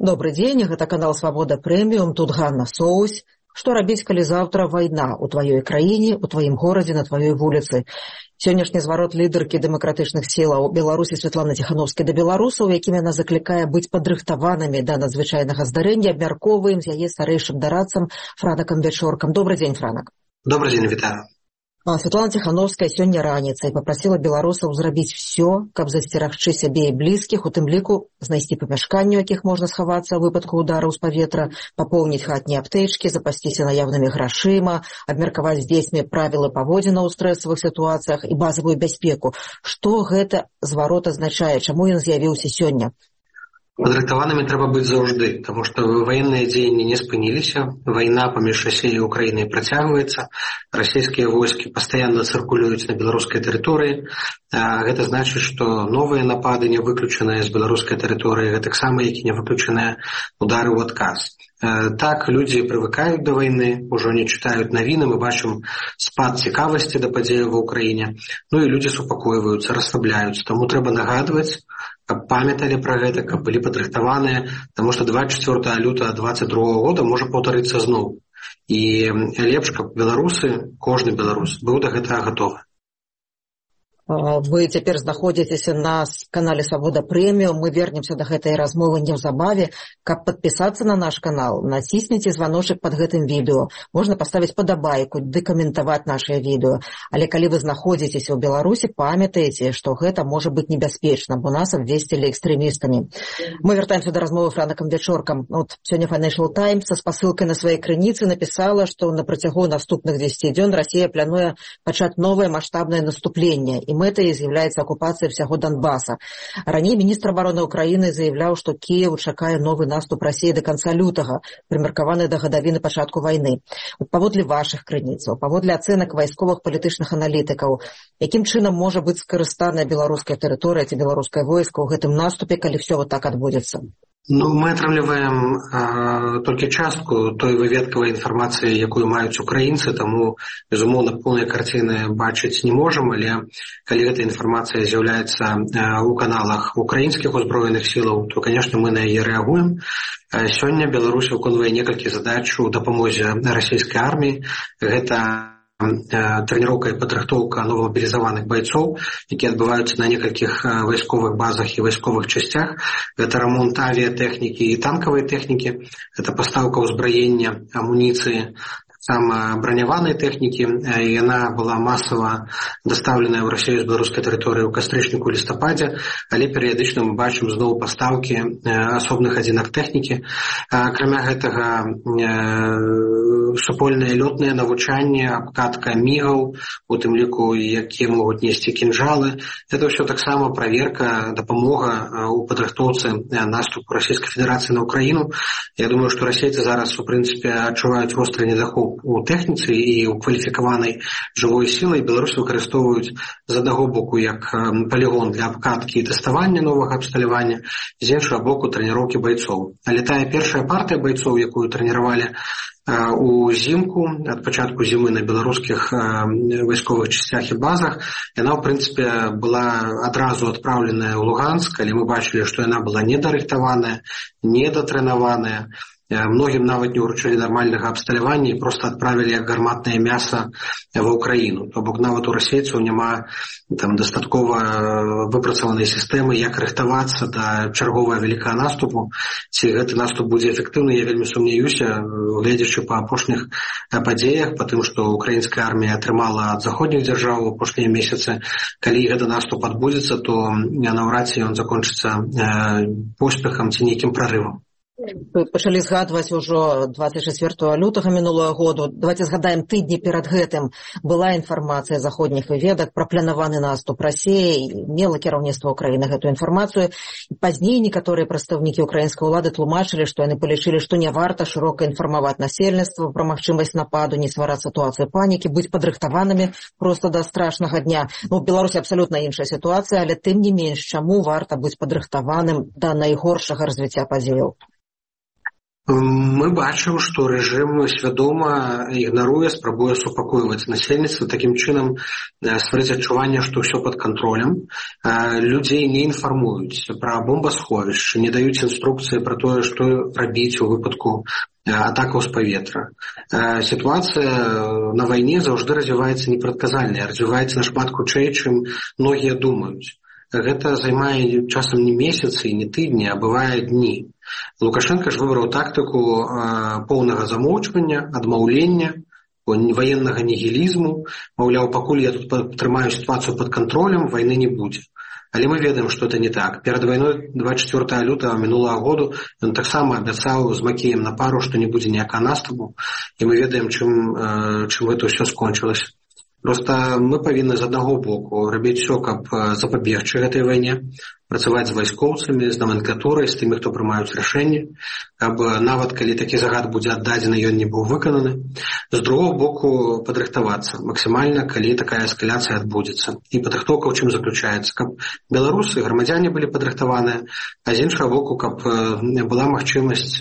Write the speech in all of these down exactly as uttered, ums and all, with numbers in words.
Добрый дзень, гэта канал Свабода Прэміум, тут Ганна Соусь. Што рабіць, калі заўтра вайна ў тваёй краіне, у тваім горадзе, на тваёй вуліцы? Сённяшні зварот лідаркі дэмакратычных сілаў Беларусі Святланы Ціхановскай да беларусаў, якім яна заклікае быць падрыхтаванымі да надзвычайнага здарэння, абмяркоўваем з яе старэйшым дарадцам Франакам Вячоркам. Добрый дзень, Франак. Добрый дзень, вітаю. Святлана Ціхановская сёння раніцай папрасіла беларусаў зрабіць всё, каб засцерагчы сябе і блізкіх, у тым ліку знайсці памяшканні, у якіх можна схавацца ў выпадку удараў з паветра, папоўніць хатнія аптэчкі, запасціся наявнымі грашыма, абмеркаваць з дзецьмі правілы паводзінаў у стрэсавых сітуацыях і базавую бяспеку. Што гэта зварот азначае? Чаму ён з'явіўся сёння? Падрыхтаванымі трэба быць заўжды, таму што ваенныя дзеянні не спыніліся, вайна паміж Расіяй і Украінай працягваецца, расійскія войскі пастаянна цыркулююць на беларускай тэрыторыі. Гэта значыць, што новыя напады не выключаныя з беларускай тэрыторыі, гэтаксама, як і не выключаныя удары ў адказ. Так, людзі прывыкаюць да вайны, ужо не чытаюць навіны, мы бачым спад цікавасці да падзеяў ва ўкраіне, ну і людзі супакойваюцца, расслабляюцца, таму трэба нагадваць, каб памяталі пра гэта, каб былі падрыхтаваныя, таму што дваццаць чвёртага лютага дваццаць другога года можа паўтарыцца зноў. І лепш, каб беларусы, кожны беларус, быў да гэтага гатовы. Вы цяпер знаходзіцеся на канале Свабода Прэміум. Мы вернемся да гэтай размовы неўзабаве. Каб падпісацца на наш канал, націсніце званочак пад гэтым відэо. Можна паставіць падабайку, ды каментаваць нашае відэо. Але калі вы знаходзіцеся ў Беларусі, памятаеце, што гэта можа быць небяспечна, бо нас абвесцілі экстрэмістамі. Мы вяртаемся да размовы Франакам Вячоркам. От сёння Financial Times са спасылкай на сваёй крыніцы напісала, што на працягу наступных дзесяці дзён Расія плануе пачаць новае маштабнае наступленне. І мэтай з'яўляецца акупацыя ўсяго Донбаса. Раней міністр абароны Украіны заявляў, што Кіеў чакае новы наступ Расіі да канца лютага, прымеркаваны да гадавіны пачатку вайны. От паводле вашых крыніцаў, паводле ацэнак вайсковых палітычных аналітыкаў, якім чынам можа быць скарыстаная беларуская тэрыторыя ці беларускае войска ў гэтым наступе, калі ўсё вот так адбудзецца? Ну, мы атрымліваем э, толькі частку той выведкавай інфармацыі, якую маюць украінцы, таму, безумоўна, поўнай карціны бачыць не можам, але калі гэта інфармацыя з'яўляецца э, у каналах украінскіх узброеных сілаў, то, канешне, мы на яе рэагуем. Э, сёння Беларусь выконвае некалькі задач у дапамозе расійскай арміі. Гэта трэніроўка і падрыхтоўка новамабілізаваных байцоў, якія адбываюцца на некалькіх вайсковых базах і вайсковых часцях. Гэта рамонт авіятэхнікі і танкавай тэхнікі, гэта пастаўка ўзбраення, амуніцыі, сама браняванай тэхнікі. Яна была масава дастаўленая ў Расію з беларускай тэрыторыі ў кастрычніку і лістападзе, але перыядычна мы бачым зноў пастаўкі асобных адзінак тэхнікі. Акрамя гэтага, супольнае лётнае навучанне, абкатка мігаў, у тым ліку, якія могуць несці кінжалы. Гэта ўсё таксама праверка, дапамога ў падрыхтоўцы наступу Расійскай Федэрацыі на Украіну. Я думаю, што расейцы зараз, у прынцыпе, адчуваюць востры недахоп у тэхніцы і ў кваліфікаванай жывой сілай. Беларусы выкарыстоўваюць з аднаго боку як палігон для абкаткі і тэставання новага абсталявання, з іншага боку трэніроўкі байцоў. Але тая першая партыя байцоў, якую трэніравалі узімку, ад пачатку зімы на беларускіх вайсковых часцях і базах, яна, ў прынцыпе, была адразу адпраўленая ў Луганск, але мы бачылі, што яна была недарыхтаваная, недатрэнаваная. Многім нават не ўручылі нармальнага абсталявання і проста адправілі як гарматнае мяса ва ўкраіну. То бок нават у расейцаў няма там дастаткова выпрацаванай сістэмы, як рыхтавацца да чарговага вялікага наступу. Ці гэты наступ будзе эфектыўны, я вельмі сумнеюся, гледзячы па апошніх падзеях, па тым, што украінская армія атрымала ад заходніх дзяржаў у апошнія месяцы. Калі гэты наступ адбудзецца, то наўрад ці ён закончыцца поспехам ці нейкім прарывам. Пачалі згадваць ужо дваццаць чацвёртага лютага мінулага году. Давайте згадаем, тыдні перад гэтым была інфармацыя заходніх выведак пра планаваны наступ Расіі, мела кіраўніцтва Украіны гэтую інфармацыю. Пазней некаторыя прадстаўнікі украінскай улады тлумачылі, што яны палічылі, што не варта шырока інфармаваць насельніцтва пра магчымасць нападу, не ствараць сітуацыю панікі, быць падрыхтаванымі проста да страшнага дня. Ну, у Беларусі абсалютна іншая сітуацыя, але тым не менш, чаму варта быць падрыхтаваным да найгоршага развіцця падзеяў? Мы бачым, што рэжым свядома ігнаруе, спрабуе супакойваць насельніцтва, такім чынам стварыць адчуванне, што ўсё пад кантролем. Людзей не інфармуюць пра бомбасховішчы, не даюць інструкцыі пра тое, што рабіць у выпадку атакаў з паветра. Сітуацыя на вайне заўжды развіваецца непрадказальная, развіваецца нашмат хутчэй, чым многія думаюць. Гэта займае часам не месяцы, не тыдні, а бывае дні. Лукашенко ж выбраў тактыку э, поўнага замоўчвання, адмаўлення, ваеннага нігілізму. Маўляў, пакуль я тут трымаю сітуацыю пад кантролем, вайны не будзе. Але мы ведаем, што это не так. Перад вайной двадцять четвёртого лютага мінулага году ён таксама абяцаў з Макеем на пару, што не будзе ніякага наступу. І мы ведаем, чым, э, чым гэта ўсё скончылася. Проста мы павінны з аднаго боку рабіць усё, каб запабегчы гэтай вайне, працаваць з вайскоўцамі, з наменклатурай, з тымі, хто прымаюць рашэнні, каб нават калі такі загад будзе аддадзены, ён не быў выкананы. З другого боку падрыхтавацца максімальна, калі такая эскаляцыя адбудзецца. І падрыхтоўка ў чым заключаецца, каб беларусы, грамадзяне былі падрыхтаваныя, а з іншага боку, каб была магчымасць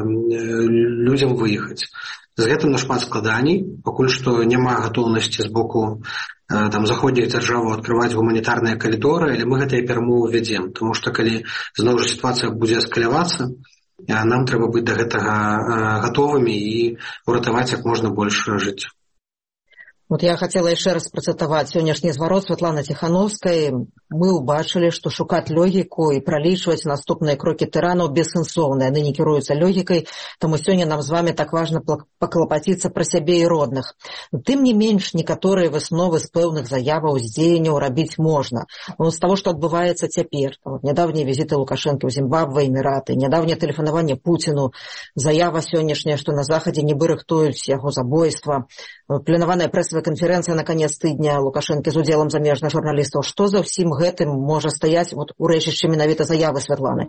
людзям выехаць. З гэтым нашмат складаней, пакуль што няма гатоўнасці з боку э, там, заходніх дзяржаваў адкрываць гуманітарныя калідоры, але мы гэтыя перамовы вядзем, тому што калі зноў жа сітуацыя будзе эскалявацца, нам трэба быць да гэтага э, гатовымі і ўратаваць як можна больш жыцця. Вот я хотела еще раз процитовать сённяшні зварот Святланы Ціхановскай. Мы ўбачылі, што шукаць логіку і пралічваць наступныя крокі тыранаў бессэнсоўна. Яны не кіруюцца логікай, таму сёння нам з вами так важна паклапаціцца пра сябе і родных. Тым не менш, некаторыя высновы з пэўных заяваў, з дзеянняў рабіць можна. Но з таго, што адбываецца цяпер, вот, нядаўнія візіты Лукашэнкі ў Зімбабве, Эміраты, нядаўняе тэлефанаванне Пуціну, заява сённяшняя, што на Захадзе нібы рыхтуюць яго забойства, планаваная прэсавая канферэнцыя на канец тыдня Лукашэнкі з удзелам замежных журналістаў. Што за ўсім гэтым можа стаяць вот, у рэчышчы менавіта заявы Святланы?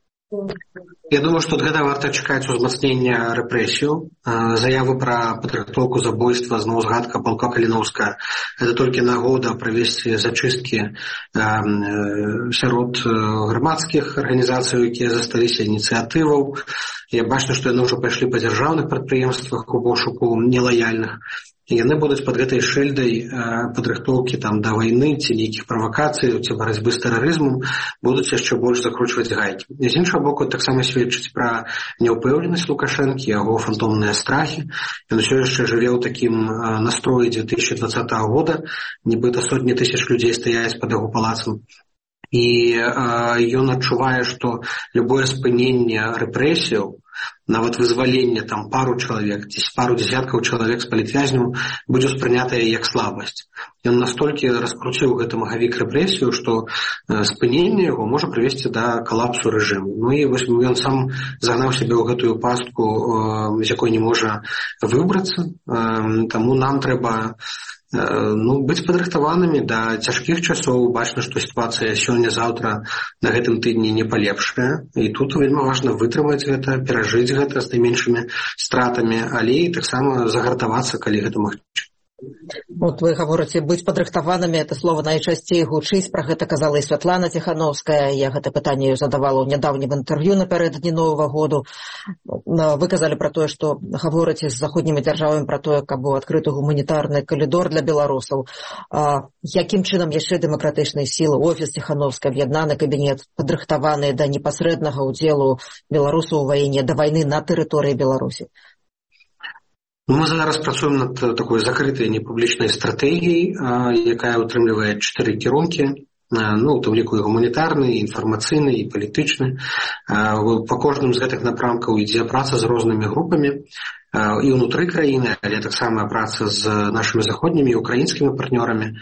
Я думаю, што ад гэта варта чакаць узмацнення рэпрэсіяў. Заявы пра падрыхтоўку забойства, зноў згадка палка Каліноўская. Гэта толькі нагода правесці зачысткі сярод грамадскіх арганізацый, якія засталіся, ініцыятываў. Я бачу, што яны ўжо пайшлі па дзяржаўных прадпрыемствах у пошуку нелаяльных. І яны будуць пад гэтай шыльдай падрыхтоўкі там да вайны ці нейкіх правакацый, ці барацьбы з тэрарызмам будуць яшчэ больш закручваць гайкі. І з іншага боку таксама сведчыць пра няўпэўненасць Лукашэнкі, яго фантомныя страхі. Ён усё яшчэ жыве ў такім настроі две тысячи двадцатого года, нібыта сотні тысяч людзей стаяць пад яго палацам. І ён адчувае, што любое спыненне рэпрэсіяў, нават вызваленне там пару чалавек, ці пару дзесяткаў чалавек з палітвязняў будзе ўспрынятае як слабасць. Ён настолькі раскруціў гэты магавік рэпрэсію, што спыненне яго можа прывесці да калапсу рэжыму. Ну і вось ён сам загнаў сябе ў гэтую пастку, з якой не можа выбрацца. Таму нам трэба ну, быць падрыхтаванымі да цяжкіх часоў. Бачна, што сітуацыя сёння-заўтра на гэтым тыдні не палепшая. І тут вельмі важна вытрымаць гэта, перажыць гэта з найменшымі стратамі, але і таксама загартавацца, калі гэта магчыма. Вот вы говорите, быть падрыхтаванымі, это слово найчасцей гучыць, пра гэта казала і Святлана Ціхановская. Я гэта пытанне задавала ў нядаўнім інтэрв'ю напярэдадні Новага году. Вы казалі пра тое, што гаворыце з заходнімі дзяржавамі пра тое, каб быў адкрыты гуманітарны калідор для беларусаў. А, якім чынам яшчэ дэмакратычныя сілы, офіс Ціхановскай, аб'яднаны кабінет падрыхтаваны да непасрэднага ўдзелу беларусаў у вайне, да вайны на тэрыторыі Беларусі? Мы зараз працуем над такой закрытай непублічнай стратэгіяй, якая ўтрымлівае чатыры кірункі, ну, у тым ліку і гуманітарны, і інфармацыйны, і палітычны. Па кожным з гэтых напрамкаў ідзе праца з рознымі групамі і ўнутры краіны, але таксама праца з нашымі заходнімі і украінскімі партнёрамі.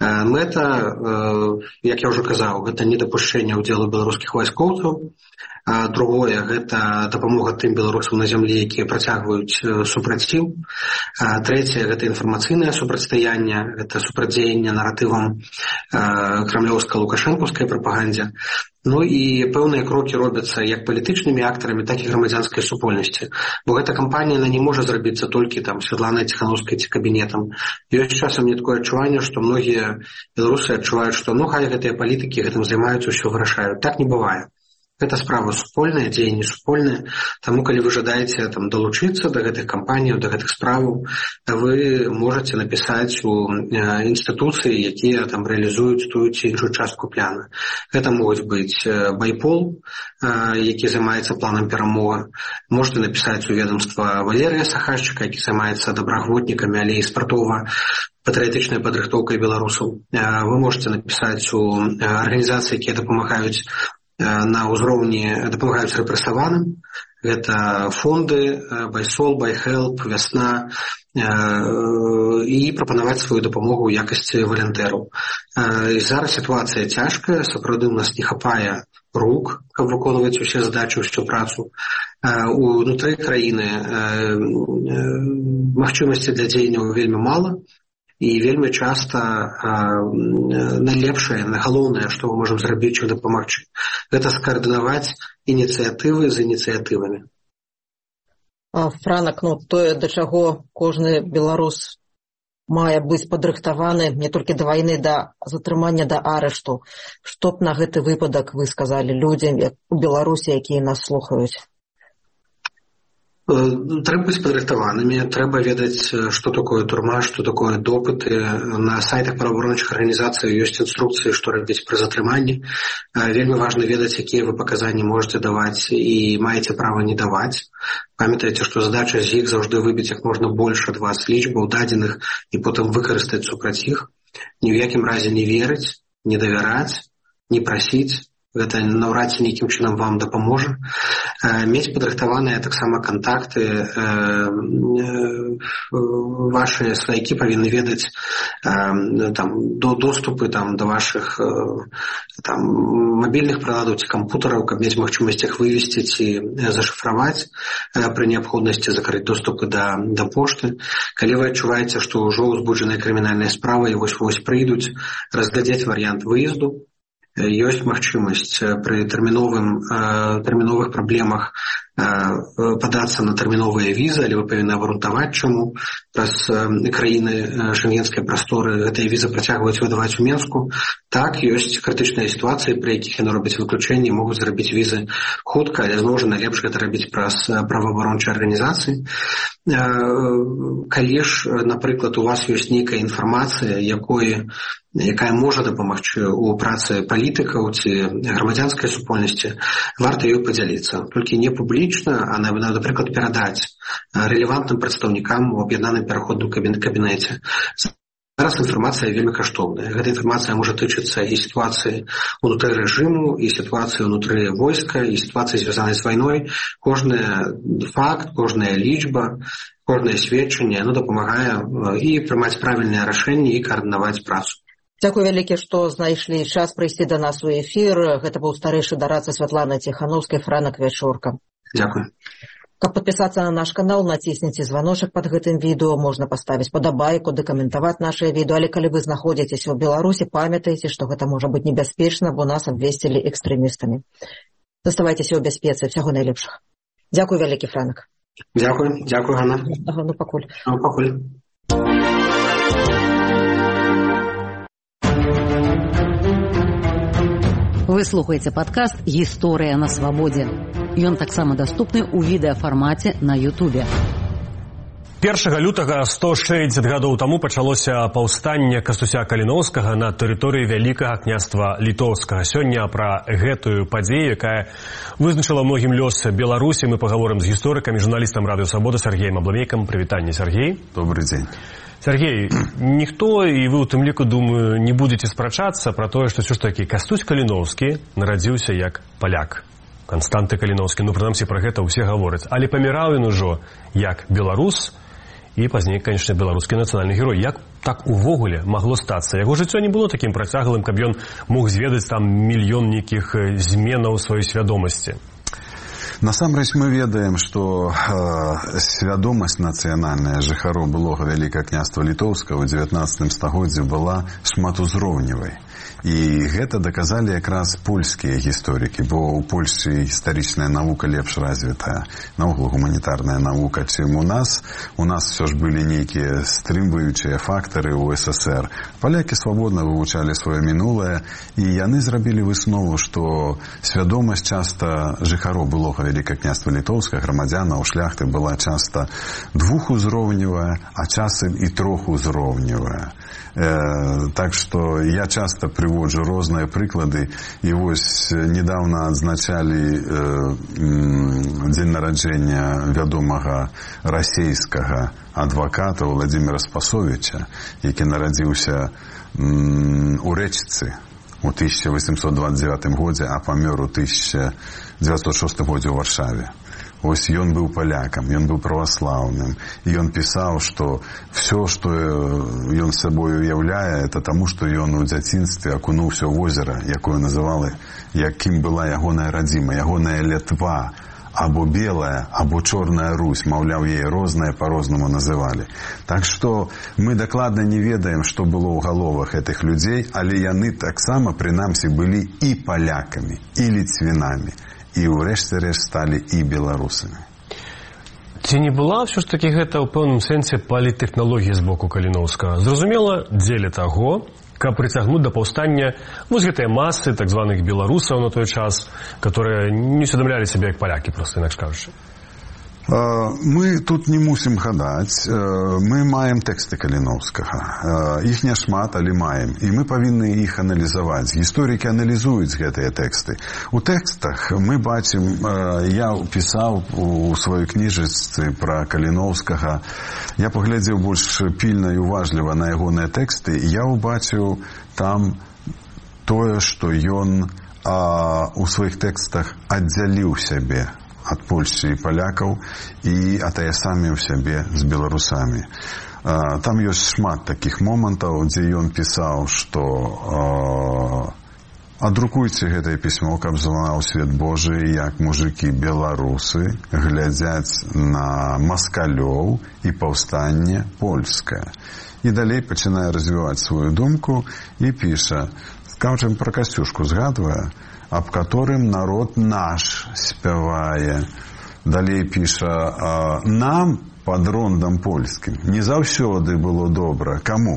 Мэта, як я ўжо казаў, гэта недапушчэнне ўдзелу беларускіх вайскоўцаў. Другое, гэта дапамога тым беларусам на зямлі, якія працягваюць супраціў. Трэцяе, гэта інфармацыйнае супрацьстаянне, гэта супрацьдзеянне наратывам крамлёўска-лукашэнкаўскай прапагандзе. Ну і пэўныя крокі робяцца як палітычнымі актарамі, так і грамадзянскай супольнасці. Бо гэта кампанія не можа зрабіцца толькі там Святланай Ціхановскай ці кабінетам. Ёсць часам мне такое адчуванне, што многія беларусы адчуваюць, што ну хай гэтыя палітыкі гэтым займаюцца, ўсё вырашаюць. Так не бывае. Гэта справа супольная, дзеянне супольнае. Таму, калі вы жадаеце там далучыцца да гэтых кампаніяў, да гэтых справаў, вы можаце напісаць у інстытуцыі, якія там рэалізуюць тую ці іншую частку плана. Гэта могуць быць Байпол, які займаецца планам перамога. Можете напісаць у ведомства Валерыя Сахашчыка, які займаецца добраахвотнікамі, але і спартова-патрыятычнай падрыхтоўкай беларусаў. Вы можете напісаць у арганізацыі, якія дапамагаюць на ўзроўні, дапамагаюць рэпрэсаваным. Гэта фонды Байсол, Байхелп, Вясна, і прапанаваць сваю дапамогу ў якасці валантэраў. І зараз сітуацыя цяжкая, сапраўды ў нас не хапае рук, каб выконваць усе задачы, усю працу. Унутры краіны магчымасці для дзеянняў вельмі мала, і вельмі часта найлепшае, галоўнае, што мы можам зрабіць, іх дапамагчы, гэта скаардынаваць ініцыятывы з ініцыятывамі. Франак, ну, тое, да чаго кожны беларус мае быць падрыхтаваны не толькі да вайны, да затрымання, да арышту. Што б на гэты выпадак вы сказалі людзям у Беларусі, якія нас слухаюць? Трэба быць падрыхтаванымі, трэба ведаць, што такое турма, што такое допыты. На сайтах праваабарончых арганізацый ёсць інструкцыі, што рабіць пры затрыманні. Вельмі важна ведаць, якія вы паказанні можете даваць і маеце права не даваць. Памятайце, што задача з іх заўжды выбіць як можна больш ад вас лічбаў дадзеных і потым выкарыстаць супраць іх. Ні ў якім разе не верыць, не давяраць, не прасіць. Гэта наўрад ці нейкім чынам вам дапаможа. Мець падрыхтаваныя таксама кантакты. Вашы сваякі павінны ведаць там, доступы там, да вашых там, мабільных прыладаў ці кампутараў, каб мець магчымасць іх вывесці ці зашыфраваць, пры неабходнасці закрыць доступы да, да пошты. Калі вы адчуваеце, што ўжо ўзбуджаныя крымінальныя справы і вось-вось прыйдуць, разглядзець варыянт выезду. Ёсць магчымасць пры тэрміновым, тэрміновых праблемах падацца на тэрміновыя візы, але вы павінны абгрунтаваць, чаму праз краіны шенгенскай прасторы гэтыя візы працягваюць выдаваць у Менску. Так, ёсць крытычныя сітуацыі, пры якіх яны робяць выключэнні, могуць зрабіць візы хутка, але зноў жа найлепш гэта рабіць праз праваабарончыя арганізацыі. Калі ж, напрыклад, у вас ёсць нейкая інфармацыя, якой якая можа дапамагчы ў працы палітыкаў ці грамадзянскай супольнасці, варта ёй падзяліцца. Толькі не публічна, а, напрыклад, перадаць рэлевантным прадстаўнікам у аб'яднаным пераходным кабінеце. Зараз інфармацыя вельмі каштоўная. Гэта інфармацыя можа тычыцца і сітуацыі ўнутры рэжыму, і сітуацыі ўнутры войска, і сітуацыі, звязанай з вайной. Кожны факт, кожная лічба, кожнае сведчанне, оно дапамагае і прымаць правільныя рашэнні і каардынаваць працу. Дзякуй вялікі, што знайшлі час прыйсці да нас у эфір. Гэта быў старэйшы дарадца Святлана Ціхановскай, Франак Вячорка. Дзякуй. Каб падпісацца на наш канал, націсніце званочак пад гэтым відэо, можна паставіць падабайку, дэкаментаваць нашае відэо, але калі вы знаходзіцеся ў Беларусі, памятайце, што гэта можа быць небяспечна, бо нас абвесцілі экстрэмістамі. Заставайцеся ў бяспецы, всяго найлепшага. Дзякуй вялікі, Франак. Дзякуй, дзякуй, Ганна. Ага, ну пакуль. Ну, пакуль. Вы слухаеце падкаст «Гісторыя на свабодзе». Ён таксама даступны ў відэафармаце на Ютубе. першага лютага сто шэсцьдзесят гадоў таму пачалося паўстанне Кастуся Каліноўскага на тэрыторыі Вялікага княства Літоўскага. Сёння пра гэтую падзею, якая вызначыла многім лёс Беларусі, мы пагаворым з гісторыкам і журналістам Радыё Свабода Сергеем Абламейкам. Прывітанне, Сергей. Добрый дзень. Сергей, ніхто, і вы ў тым ліку, думаю, не будзеце спрачацца пра тое, што ўсё ж такі Кастусь Каліноўскі нарадзіўся як паляк. Канстанты Каліноўскі, ну, прынамсі, пра гэта ўсе гавораць. Але паміраў ён ужо як беларус і пазней, канечне, беларускі нацыянальны герой. Як так увогуле магло стацца? Яго жыццё не было такім працяглым, каб ён мог зведаць там мільён нейкіх зменаў сваёй свядомасці. Насамрэч мы ведаем, што э, свядомасць нацыянальная жыхароў былога Вялікага княства Літоўскага ў дзевятнаццатым стагоддзі была шматузроўневай. І гэта даказалі якраз польскія гісторыкі, бо ў Польшчы гістарычная навука лепш развітая, наогул гуманітарная навука, чым у нас. У нас все ж былі нейкія стрымваючыя фактары ў эс эс ер. Палякі свабодна вывучалі сваё мінулае, і яны зрабілі выснову, што свядомасць часта жыхароў былога Вялікага княства Літоўскага, грамадзянаў, шляхты была часта двухузроўневая, а часам і трохузроўневая. Э, так што я часта прыводжу розныя прыклады, і вось недавно адзначалі э, дзень нараджэння вядомага расейскага адваката Владзіміра Спасовіча, які нарадзіўся м, у Рэчцы у тысяча восемьсот двадцать девятым годзе, а памёр у тысяча девятьсот шостым годзе ў Варшаве. Ось ён быў палякам, ён быў праваслаўным, і ён пісаў, што все, што ён сабой уяўляе, это таму, што ён у дзяцінстве акунуўся ў возера, якое называли, якім была ягоная радзіма, ягоная Літва, або белая, або чорная Русь, маўляў, яе рознае па-рознаму называлі. Так што мы дакладна не ведаем, што было ў галовах гэтых людзей, але яны таксама, прынамсі, былі і палякамі, і ліцвінамі. І ўрэшце рэшт сталі і беларусамі. Ці не была ўсё ж такі гэта ў пэўным сэнсе паліттэхналогія з боку Каліноўскага? Зразумела, дзеля таго, каб прыцягнуць да паўстання вось гэтыя масы так званых беларусаў на той час, которые не усведамлялі сябе як палякі, проста інакш кажучы. Мы тут не мусім гадаць, мы маем тэксты Каліноўскага. Іх не шмат, але маем. І мы павінны іх аналізаваць. Гісторыкі аналізуюць гэтыя тэксты. У тэкстах мы бачым, я пісаў у сваёй кніжачцы пра Каліноўскага, я паглядзеў больш пільна і уважліва на ягоныя тэксты, і я ўбачыў там тое, што ён а, у сваіх тэкстах аддзяліў сябе ад Польшчы і палякаў і атаясаміў сябе з беларусамі. Там ёсць шмат такіх момантаў, дзе ён пісаў, што адрукуйце гэтае пісьмо, каб залунаў свет Божий, як мужыкі беларусы глядзяць на маскалёў і паўстанне польскае. І далей пачынае развіваць сваю думку і піша, скажем, пра Касцюшку згадвае, аб которым народ наш спявае. Далей піша, нам пад рондам польскім не заўсёды было добра. Каму?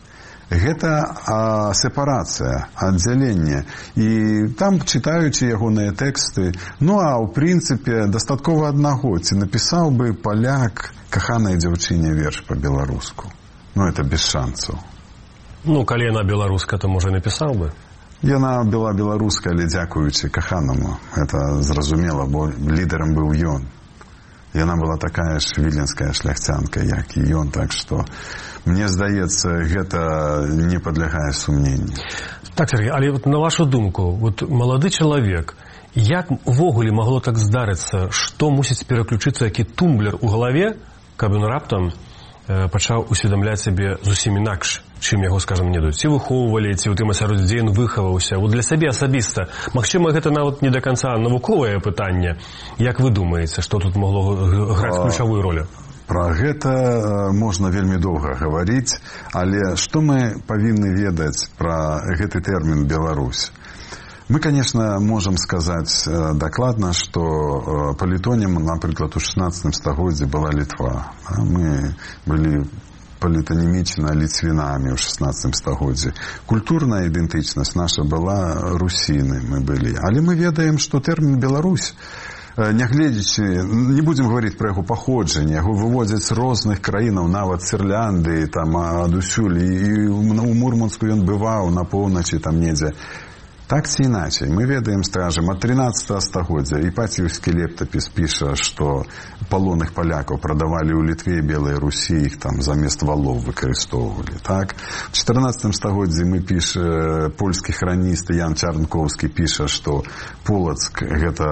Гэта а, сепарацыя, аддзяленне. І там, чытаючы ягоныя тэксты, ну а ў прынцыпе дастаткова аднаго, ці напісаў бы паляк каханай дзяўчыне верш па-беларуску. Ну, это без шансаў. Ну, калі яна беларуска, то, можа, напісаў бы? Яна была беларуская, але дзякуючы каханаму. Это зразумела, бо лідарам быў ён. Яна была такая ж віленская шляхцянка, як і ён. Так што, мне здаецца, гэта не падлягае сумненню. Так, Сергей, але вот на вашу думку, вот малады чалавек, як увогуле магло так здарыцца, што мусіць пераключыцца які тумблер у галаве, каб ён раптам э, пачаў усведамляць сябе зусім інакш, чым яго, скажем, не даюць. Ці выхоўвалі, ці ў тым асяроддзі, дзе ён выхаваўся. Вот для сябе асабіста. Магчыма, гэта нават не да канца навуковае пытанне. Як вы думаеце, што тут магло граць ключавую ролю? Пра гэта можна вельмі доўга гаварыць, але што мы павінны ведаць пра гэты тэрмін «Беларусь»? Мы, конечно, можам сказаць дакладна, што палітонім, напрыклад, у шаснаццатым стагоддзі была Літва. Мы былі палітанімічна ліцвінамі ў шаснаццатым стагоддзі. Культурная ідэнтычнасць наша была русіны, мы былі. Але мы ведаем, што тэрмін «Беларусь», нягледзячы, не будзем гаварыць пра яго паходжанне, яго выводзяць з розных краінаў, нават з Ірландыі, там, адусюль, і ў Мурманску ён бываў, на поўначы, там недзе. Так ці іначай, мы ведаем, скажем, ад трынаццатага стагоддзя Іпатіўскі летапіс піша, што палонных палякаў прадавалі ў Літве і Белай Русі, іх там замест валоў выкарыстоўвалі. Так? У чатырнаццатым стагоддзі мы піша, польскі храніст Ян Чарнкоўскі піша, што Полацк гэта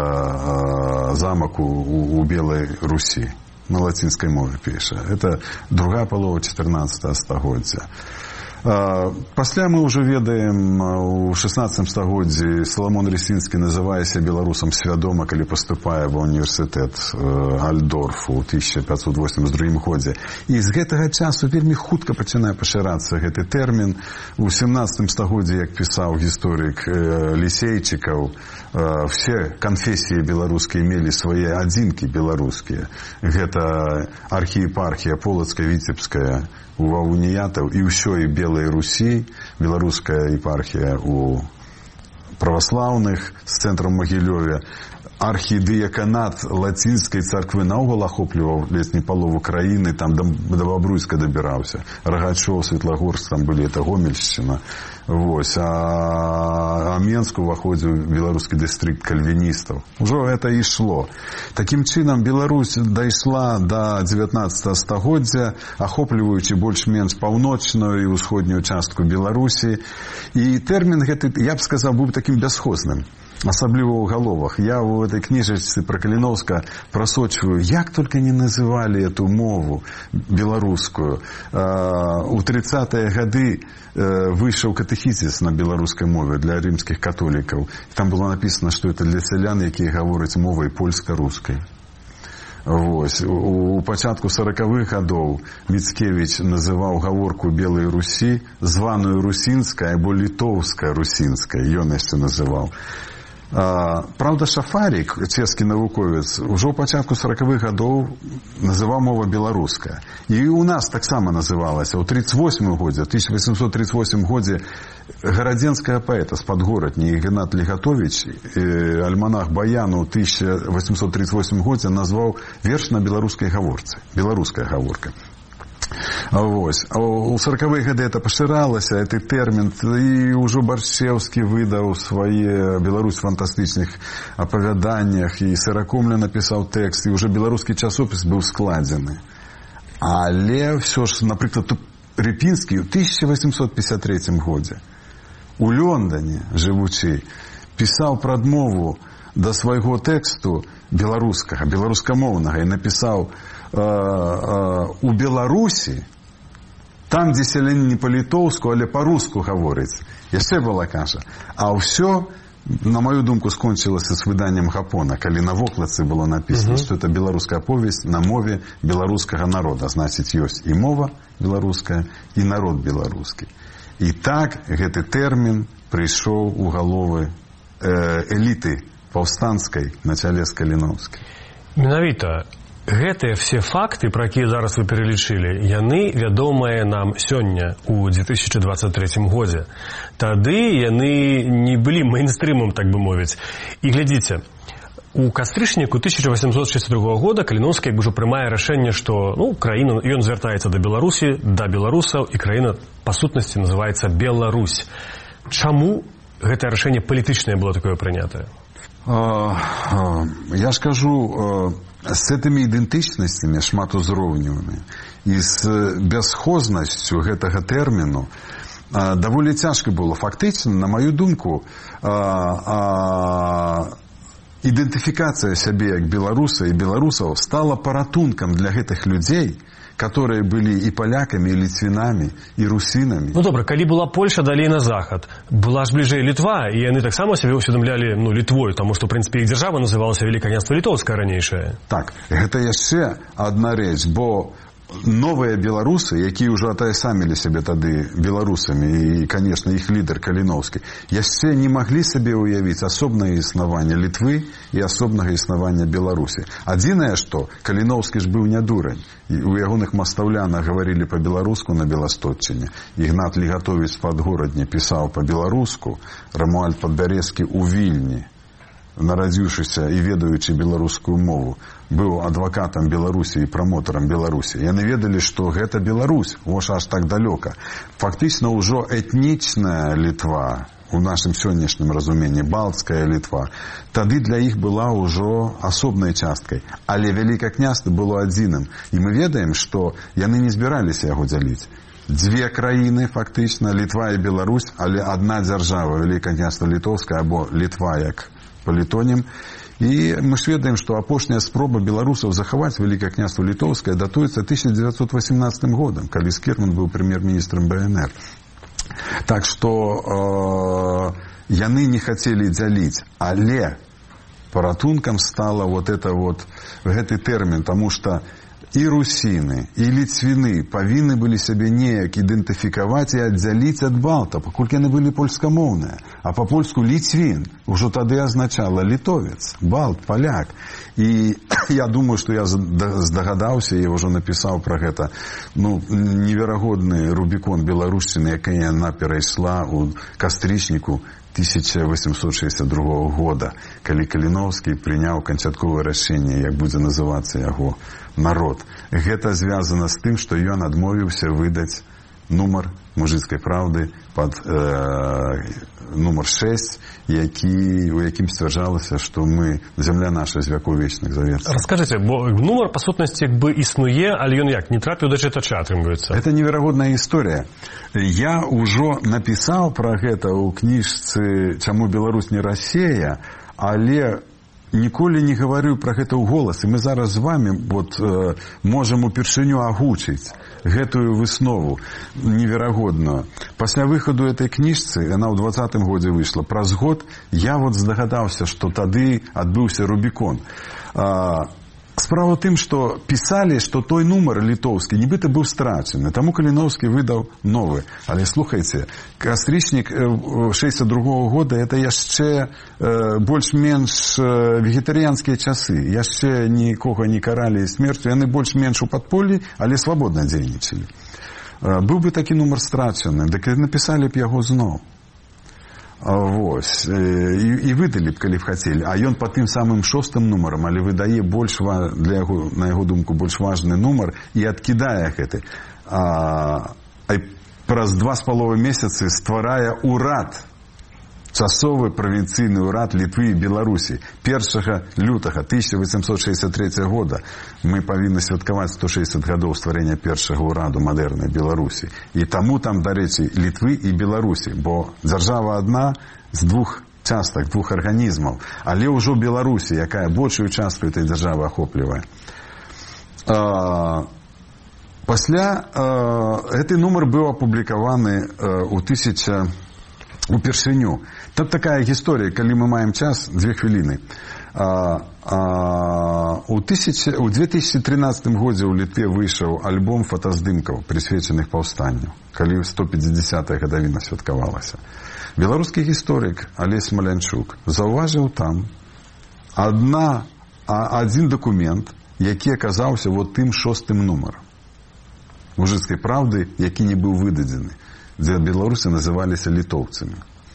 э, замак у, у Белай Русі. На лацінскай мове піша. Это другая палова чатырнаццатага стагоддзя. Пасля мы ўжо ведаем, у шэснаццатым стагоддзі Саламон Рысінскі называе сябе беларусам свядома, калі паступае ва ўніверсітэт Альдорфу ў тысяча пятьсот восемьдесят другім годзе. І з гэтага часу вельмі хутка пачынае пашырацца гэты тэрмін. У сямнаццатым стагоддзі, як пісаў гісторык Лісейчыкаў, все канфесіі беларускія мелі свае адзінкі беларускія. Гэта архіепархія Полацкая, Віцебская, у уніятаў і ўсё, і Белай Русі, беларуская епархія у праваслаўных з цэнтрам Магілёве, архідыяканат лацінскай царквы наогул ахопліваў ледзь не палову краіны, там да, да Бабруйска дабіраўся. Рагачоў, Светлагорск, там былі, это Гомельшчына. Вось. А, а Менск уваходзіў беларускі дыстрыкт кальвіністаў. Ужо гэта ішло. Такім чынам, Беларусь дайшла да дзевятнаццатага стагоддзя, ахопліваючы больш-менш паўночную і ўсходнюю частку Беларусі. І тэрмін гэты, я б сказаў, быў такім бясхозным. Асабліва ў галовах. Я ў этой кніжачцы пра Каліноўска прасочваю, як только не называлі эту мову беларускую. У тридцатыя гады выйшаў катэхізіс на беларускай мове для рымскіх католікаў. Там было написано, што это для сялян, якія гавораць мовай польска-рускай. Вось. У пачатку саракавых гадоў Міцкевіч называў гаворку Белай Русі званую русінскай або літоўска-русінскай. Ён яшчэ называў. Праўда, Шафарик, чэшскі навуковец, ужо ў пачатку саракавых гадоў называў мова беларуская. І у нас таксама называлася. У тридцать восьмым годзе, тысяча восемьсот тридцать восьмым годзе гарадзенская паэта з Падгородні Ігнат Легатович, альманах Баяну ў тысяча восемьсот тридцать восьмым годзе назваў верш на беларускай гаворцы. Беларуская гаворка. Вось. У сорокавыя гады это пашыралася, гэты тэрмін, і ўжо Баршчеўскі выдаў свае Беларусь фантастычных апавяданнях, і Сыракомля напісаў тэкст, і ўжо беларускі часопіс быў складзены. Але ўсё ж, напрыклад, Рыпінскі ў тысяча восемьсот пятьдесят третьем годзе у Лондоне, жывучы, пісаў прадмову да свайго тэксту беларускага, беларускамоўнага, і напісаў: у Беларусі, там, дзе сялянін не па-літоўску, але па-руску гаворыць. Яшчэ была кажа. А ўсё, на мою думку, скончылася з выданнем Гапона, калі на вокладцы было написано, што это беларуская повесць на мове беларускага народа. Значыць, ёсць і мова беларуская, і народ беларускі. І так гэты тэрмін прыйшоў у галовы эліты паўстанцкай на чале з Каліноўскай. Менавіта гэтыя все факты, пра якія зараз вы пералічылі, яны вядомыя нам сёння, у две тысячи двадцать третьем годзе. Тады яны не былі мейнстрымам, так бы мовіць. І глядзіце, у кастрычніку тысяча восемьсот шестьдесят другого года Каліноўскі ўжо прымае рашэнне, што ну, краіна, ён звяртаецца да Беларусі, да беларусаў, і краіна, па сутнасці, называецца Беларусь. Чаму гэтае рашэнне палітычнае было такое прынятае? Я ж кажу, з гэтымі ідэнтычнасцямі шматузроўневымі і з бясхознасцю гэтага тэрміну даволі цяжка было. Фактычна, на маю думку, ідэнтыфікацыя сябе як беларуса і беларусаў стала паратункам для гэтых людзей, которые были и поляками, и литвинами, и русинами. Ну, добра, калі была Польша далей на захад, была ж бліжэй Літва, і яны таксама себе усведомлялі, ну, Літвой, тому што, в прынцыпе, іх дзяржава называлася Великае княства Літоўскае ранейшае. Так, гэта яшчэ адна рэч, бо новыя беларусы, якія ўжо атаясамілі сябе тады беларусамі, і, конечно, іх лідар Каліноўскі, яшчэ не маглі сабе ўявіць асобнае існаванне Літвы і асобнага існавання Беларусі. Адзінае, што Каліноўскі ж быў не дурань. І у ягоных мастаўлянах гаварылі па-беларуску на Беластотчыне. Ігнат Легатович з Падгородні пісаў па-беларуску, Рамуальд Падбярэзкі ў Вільні, нарадзіўшыся і ведаючы беларускую мову, быў адвакатам Беларусі і прамотарам Беларусі. Яны ведалі, што гэта Беларусь, вось аж так далёка. Фактычна ўжо этнічная Літва, у нашым сённяшнім разуменні, Балтская Літва, тады для іх была ўжо асобнай часткай. Але Вялікае княства было адзіным. І мы ведаем, што яны не збіраліся яго дзяліць. Дзве краіны, фактычна, Літва і Беларусь, але адна дзяржава, Вялікае княства Літоўскае, або Літва як палітонім. І мы ж ведаем, што апошняя спроба беларусаў захаваць Вялікае княства Літоўскае датуецца тысяча девятьсот восемнадцатым годам, калі Скірман быў прэм'ер-міністрам бэ эн эр. Так што э, яны не хацелі дзяліць, але паратункам стала вот это вот гэты тэрмін, таму што і русіны, і ліцвіны павінны былі сябе неяк ідэнтыфікаваць і аддзяліць ад балта, паколькі яны былі польскамоўныя. А па-польску ліцвін ўжо тады азначала літовец, балт, паляк. І я думаю, што я здагадаўся, я ўжо напісаў пра гэта, ну, неверагодны рубікон беларушчыны, якая яна перайшла ў кастрычніку тысяча восемьсот шестьдесят другого года, калі Каліноўскі прыняў канчатковае рашэнне, як будзе называцца яго народ. Гэта звязана з тым, што ён адмовіўся выдаць нумар мужыцкай правды пад э, нумар шесть, які, у якім сцвярджалася, што мы, зямля наша з вякоў вечных завецца. Раскажыце, бо нумар, па сутнасці, як бы існуе, але ён як, не трапіў да чытача, атрымліваецца? Гэта неверагодная гісторыя. Я ўжо напісаў пра гэта ў кніжцы «Чаму Беларусь не Расія», але ніколі не гаварыў пра гэта ў голас. І мы зараз з вами вот, э, можам упершыню агучыць гэтую выснову неверагодную. Пасля выхаду этой кніжцы, яна ў двадцатым годзе выйшла, праз год я вот здагадаўся, што тады адбыўся Рубікон. А, справа ў тым, што пісалі, што той нумар літоўскі нібыта быў страчаны, таму Каліноўскі выдаў новы. Але слухайце, кастрычнік шэсцьдзесят другого года это яшчэ э, больш-менш э, вегетарыянскія часы, яшчэ нікога не каралі смерцю, яны больш-менш у падполлі, але свабодна дзейнічалі. Э, быў бы такі нумар страчаны, дык напісалі б яго зноў. Вось. І, і выдалі б, калі б хацелі. А ён па тым самым шостым нумарам, але выдае больш, для яго, на яго думку, больш важны нумар і адкідае гэты. А, а праз два з паловай месяцы стварае ўрад, часовы правінцыйны ўрад Літвы і Беларусі. першага лютага тысяча восемьсот шестьдесят третьего года мы павінны святкаваць сто шэсцьдесят гадоў стварэння першага ўраду мадэрнай Беларусі. І таму там, дарэчы, Літвы і Беларусі, бо дзяржава адна з двух частак, двух арганізмаў, але ўжо Беларусі, якая большую частку этой дзяржавы ахоплівае. А, пасля а, гэты нумар быў апублікаваны а, у тысяча упершыню. Там такая гісторыя, калі мы маем час, две хвіліны. А, а, у, тысяча, у две тысячи тринадцатым годзе ў Літве выйшаў альбом фотаздымкаў, прысвечаных паўстанню, калі сто пятидесятая гадавіна святкавалася. Беларускі гісторык Алесь Малянчук заўважыў там адна, а, адзін дакумент, які аказаўся вот тым шостым нумарам мужыцкай правды, які не быў выдадзены, дзе беларусы называліся літоўцамі.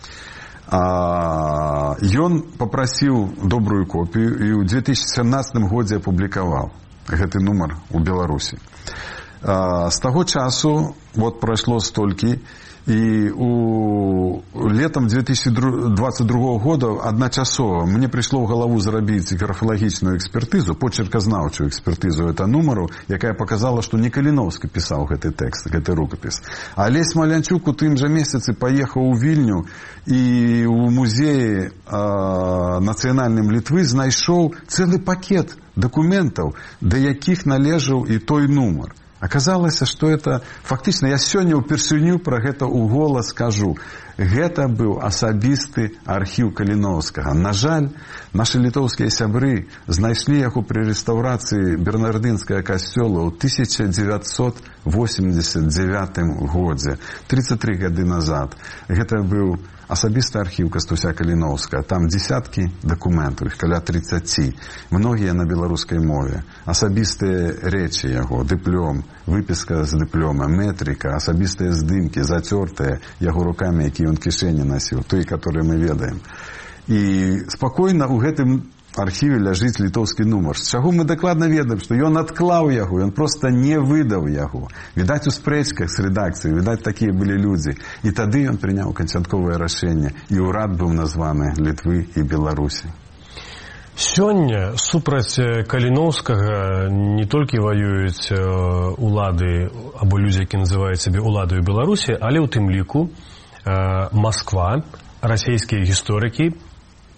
А, ён попрасіў добрую копію і ў две тысячи семнадцатым годзе апублікаваў гэты нумар у Беларусі. А, з таго часу вот прайшло столькі, і у летом две тысячи двадцать другого года адначасова мне прыйшло ў галаву зрабіць графалагічную экспертызу, почерказнаўчую экспертызу это нумару, якая показала, што не Каліноўскі пісаў гэты тэкст, гэты рукапіс. А Алесь Малянчук у тым жа месяцы паехаў у Вільню і ў музеі а, нацыянальным Літвы знайшоў цэлы пакет дакументаў, да якіх належаў і той нумар. Аказалася, што это фактычна, я сёння ўпершыню пра гэта ў голас кажу. Гэта быў асабісты архіў Каліноўскага. На жаль, нашы літоўскія сябры знайшлі яго пры рэстаўрацыі бернардынскага касцёла ў тысяча дзевяцьсот восемьдесят девятым годзе, тридцать три гады назад. Гэта быў асабісты архіў Кастуся Каліноўскага. Там десяткі дакументаў, іх каля тридцати. Многія на беларускай мове. Асабістыя рэчы яго, дыплём, выпіска з дыплёма, метрика, асабістыя здымкі, зацёртыя яго рукамі, які ён кішэні насіў, той, которые мы ведаем. І спакойна ў гэтым архіве ляжыць літоўскі нумар. З чаго мы дакладна ведаем, што ён адклаў яго, ён проста не выдаў яго. Відаць, у спрэчках з рэдакцыяй, відаць, такія былі людзі. І тады ён прыняў канчатковае рашэнне, і ўрад быў названы Літвы і Беларусі. Сёння супраць Каліноўскага не толькі ваююць улады або людзі, які называюць сябе уладаю Беларусі, але ў тым ліку Масква, расійскія гісторыкі,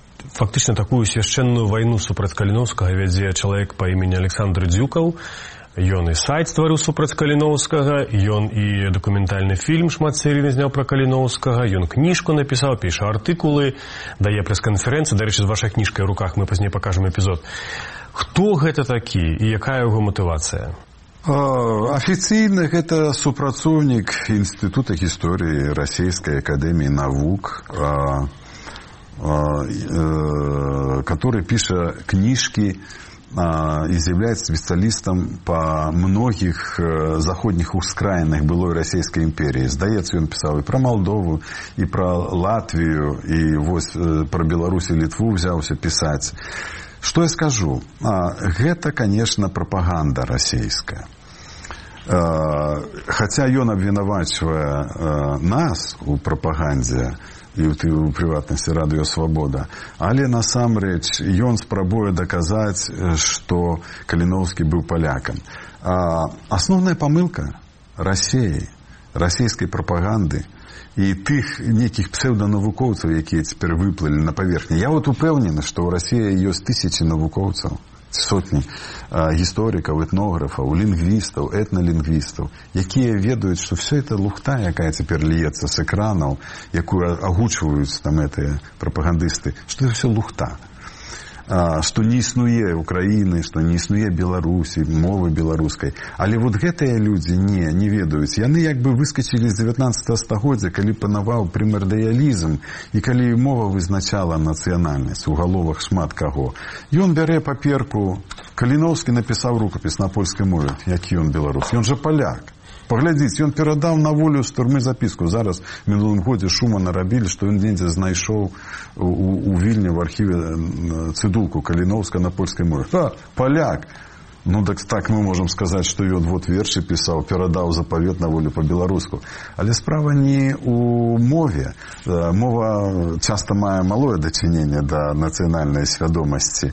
фактычна такую свяшчэнную вайну супраць Каліноўскага вядзе чалавек па імені Александр Дзюкаў, Ён і сайт стварыў супраць Каліноўскага, ён і дакументальны фільм шматсерыйны зняў пра Каліноўскага, ён кніжку напісаў, піша артыкулы, дае прэс-канферэнцыі. Дарэчы, з вашай кніжкай у руках мы пазней пакажам эпізод. Хто гэта такі і якая яго матывацыя? Афіцыйна гэта супрацоўнік Інстытута гісторыі Расійскай акадэміі навук, который піша кніжкі и является специалистом по многих заходних ускраинах былой Российской империи. Здаецца, он писал и про Молдову, и про Латвию, и вот про Беларусь и Литву взялся писать. Что я скажу? Это, конечно, пропаганда российская. Хотя ён абвінавачвае нас у прапагандзе, і ў прыватнасці радыё «Свабода». Але насамрэч ён спрабуе даказаць, што Каліноўскі быў палякам. А асноўная памылка Расіі, расійскай прапаганды і тых нейкіх псеўданавукоўцаў, якія цяпер выплылі на паверхні. Я вот упэўнены, што ў Расіі ёсць тысячы навукоўцаў, сотні а, гісторыкаў, этнографаў, лінгвістаў, этналінгвістаў, якія ведаюць, што все это лухта, якая цяпер льецца з экранаў, якую агучваюць там гэтыя прапагандысты, што это все лухта. А, што не існуе Украіны, што не існуе Беларусі, мовы беларускай. Але вот гэтыя людзі не, не ведаюць. Яны як бы выскачылі з дзевятнаццатага стагоддзя, калі панаваў прымардыялізм і калі мова вызначала нацыянальнасць, у галовах шмат каго. Ён бярэ паперку, Каліноўскі напісаў рукапіс на польскай мове, які ён беларус. Ён жа паляк. Паглядзіце, ён перадаў на волю з турмы запіску. Зараз в мінулым годзе шума нарабілі, што ён недзе знайшоў у, у Вільні в архіве цыдулку Каліноўска на польскай мове. Ха, паляк! Ну, так, так мы можам сказаць, што ён вот вершы пісаў, перадаў запавет на волю па-беларуску. Але справа не у мове. Мова часта мае малое дачыненне да нацыянальнай свядомасці,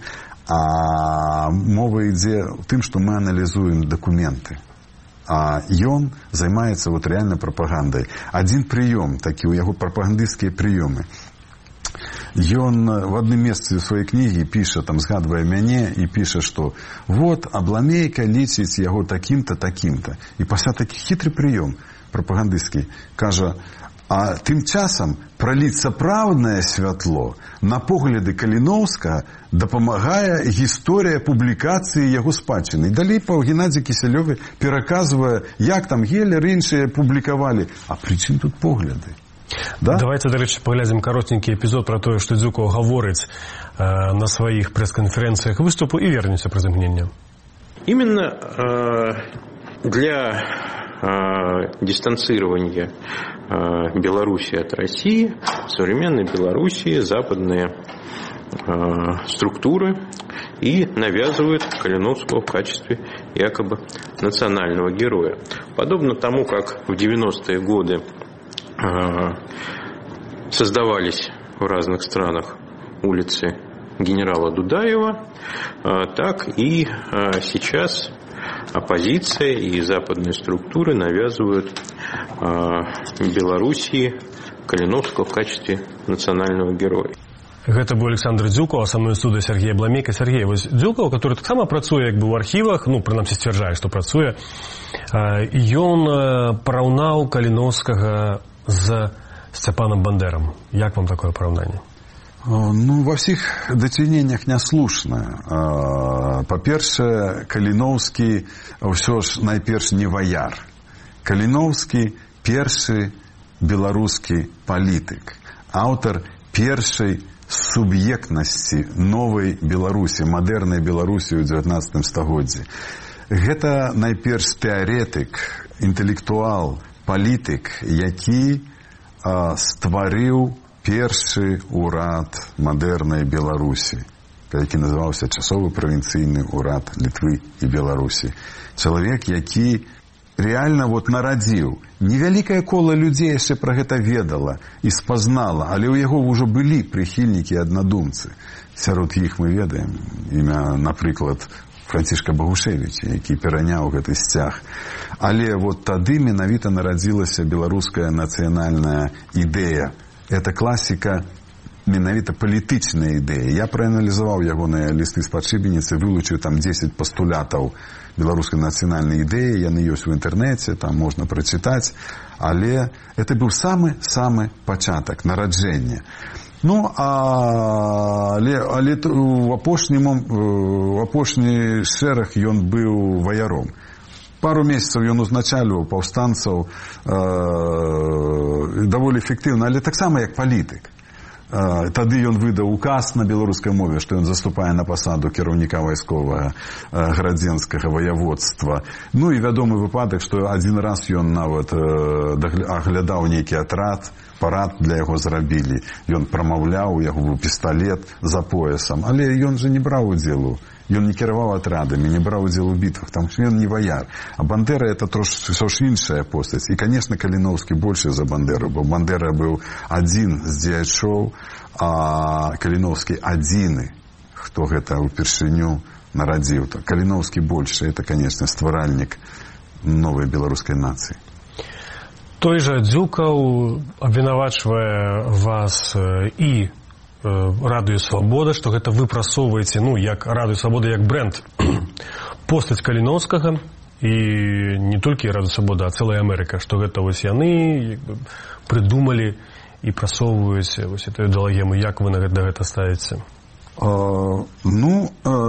а мова ідзе ў тым, што мы аналізуем дакументы. А ён займаецца вот реально прапагандай. Один прыём, такі ў яго прапагандысцкія прыёмы. Ён в адным месцы ў сваёй кнігі піша, там згадвае мяне і піша, што вот Абламейка лічыць яго такім-то, такім-то. І пасля такі хітры прыём прапагандысцкі кажа, а тым часам праліць сапраўднае святло на погляды Каліноўскага дапамагае гісторыя публікацыі яго спадчыны. І далей па Геннадзі Кісялёве пераказвае, як там Гелер іншыя публікавалі. А пры чым тут погляды? Да? Давайте, дарэчы, паглядзім каротенькі эпізод пра тое, што Дзюкаў гаворыць э, на сваіх прэс-канферэнцыях выступу і вернемся праз імгнення. Именно э, для дистанцирования Беларуси от России, в современной Белоруссии западные структуры и навязывают Калиновского в качестве якобы национального героя. Подобно тому, как в девяностые годы создавались в разных странах улицы генерала Дудаева, так и сейчас оппозиция и западные структуры навязывают э, Белоруссии Калиновского в качестве национального героя. Гэта быў Александр Дзюкаў, а са мной студыя Сергей Абламейка. Сергей, вось Дзюкаў, который таксама працуе як бы ў архівах, ну, прынамсі сцвярджае, што працуе, ён параўнаў Каліновскага з Сцяпанам Бандэрам. Як вам такое параўнанне? Ну, во всіх дачыненнях няслушна. Па-першае, Каліноўскі ўсё ж найперш не ваяр. Каліноўскі першы беларускі палітык, аўтар першай суб'ектнасці новай Беларусі, мадэрнай Беларусі ў дзевятнаццатым стагоддзі. Гэта найперш тэарэтык, інтэлектуал, палітык, які а, стварыў першы ўрад мадэрнай Беларусі, які называўся часовы правінцыйны ўрад Літвы і Беларусі. Чалавек, які реально вот нарадзіў. Невялікае кола людзей яшчэ пра гэта ведала і спазнала, але ў яго ўжо былі прыхільнікі і аднадумцы. Сярод іх мы ведаем імя, напрыклад, Францішка Багушевіча, які пераняў гэты сцяг. Але вот тады менавіта нарадзілася беларуская нацыянальная ідэя. Это классика менавіта палітычныя ідэі. Я прааналізаваў ягоныя лісты з падшыбеніцы, вылучыў там дзесяць пастулятаў беларускай нацыянальнай ідэі, яны ёсць у інтэрнэце, там можна прачытаць, але это быў самы-самы пачатак, нараджэння. Ну, а, але, але у апошнім, у апошні шэраг ён быў ваяром. Пару месяцаў ён узначальваў паўстанцаў э, даволі эфектыўна, але таксама як палітык. Э, тады ён выдаў указ на беларускай мове, што ён заступае на пасаду кіраўніка вайсковага э, градзенскага ваяводства. Ну і вядомы выпадак, што адзін раз ён нават э, аглядаў нейкі атрад, парад для яго зрабілі. Ён прамаўляў, у яго быў пісталет за поясам, але ён жа не браў удзелу. Ён не кіраваў атрадамі, не браў удзел у бітвах, там ён не ваяр. А Бандера это трошки іншая постаць. І, конечно, Каліноўскі большы за Бандеру, бо Бандера быў адзін з дзеячоў, а Каліноўскі адзіны, хто гэта ўпершыню нарадзіў. Каліноўскі большы, это, конечно, стваральнік новай беларускай нацыі. Той жа Дзюкаў абвінавачвае вас і Радыё Свабода, што гэта вы прасоўваеце, ну, як Радыё Свабода, як бренд, постаць Каліноўскага, і не толькі Радыё Свабода, а цэлая Амерыка, што гэта вось яны як бы прыдумалі і прасоўваюць вось эту ідэалагему. Як вы на гэта, гэта ставіце? Uh, ну,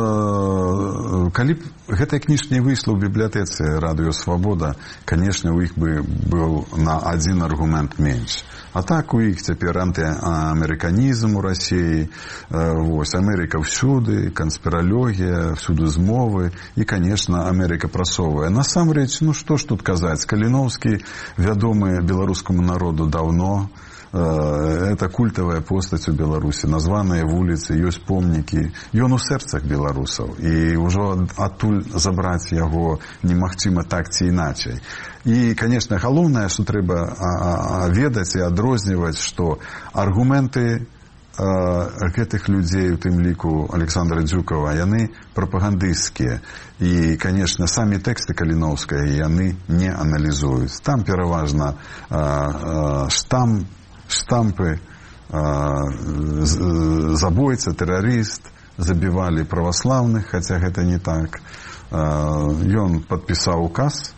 uh, калі б гэтая кніжка не выйшла ў бібліятэцы Радыё Свабода, канешне, у іх бы быў на адзін аргумент менш. А так у іх цяпер антыамерыканізм у Расіі, uh, вось, Амерыка всюды, канспіралогія, всюды змовы, і, канешне, Амерыка прасоўвае. Насамрэч, ну што ж тут казаць, Каліноўскі вядомы беларускаму народу даўно, это культавая постаць у Беларусі, названыя вуліцы, ёсць помнікі, ён у сэрцах беларусаў, і ўжо адтуль забраць яго немагчыма так ці іначай. І, канешне, галоўнае, што трэба ведаць і адрозніваць, што аргументы гэтых людзей, у тым ліку Александра Дзюкава, яны прапагандысцкія. І, канешне, самі тэксты Каліноўскага яны не аналізуюць. Там пераважна штамп штампы, забойца, тэрарыст, забівалі праваслаўных, хаця гэта не так. Ён падпісаў указ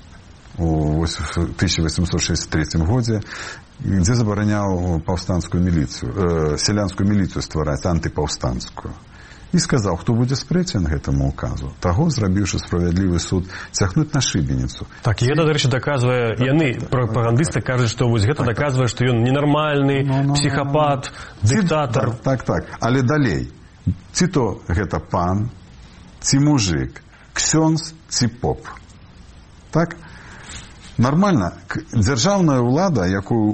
у тысяча восемьсот шестьдесят третьем годзе, дзе забараняў паўстанцкую міліцыю, сялянскую міліцыю ствараць, антыпаўстанцкую. І сказаў, хто будзе спрэчан гэтаму указу, таго, зрабіўшы справядлівы суд, цягнуць на шыбеніцу. Так, і гэта, дарэчы, даказвае, яны, прапагандысты, кажуць, што вось гэта даказвае, што ён ненармальны, псіхапат, дыктатар. Так, так, але далей. Ці то гэта пан, ці мужик, ксёнз, ці поп. Так? Нармальна, дзяржаўная ўлада, якую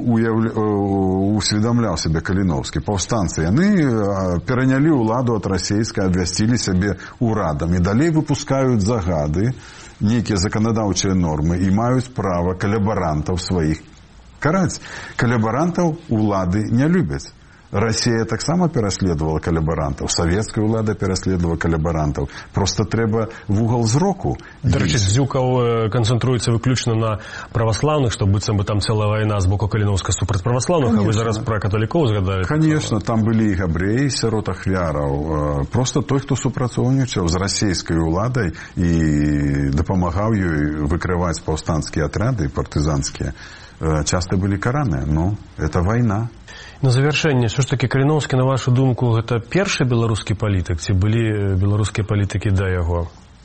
усведамляў сябе Каліноўскі, паўстанцы, яны перанялі ўладу ад расейскай, абвясцілі сябе урадам і далей выпускаюць загады, нейкія заканадаўчыя нормы і маюць права калабарантаў сваіх караць. Калабарантаў улады не любяць. Расія таксама пераследавала калабарантаў, савецкая ўлада пераследавала калабарантаў. Проста трэба вугал зроку. Дарэчы, Дзюкаў канцэнтруецца выключна на праваслаўных, што быццам бы там цэлая вайна з боку Каліноўска супраць праваслаўных, а вы зараз пра каталікоў згадалі. Конечно, там былі і габрэі сярод ахвяраў. Проста той, хто супрацоўнічаў з расійскай уладай і дапамагаў ёй выкрываць паўстанцкія атрады партызанскія, часта былі караныя. Ну, это вайна. На завяршэнне, що ж такі Каліноўскі, на вашу думку, гэта першы беларускі палітык, ці былі беларускія палітыкі да яго?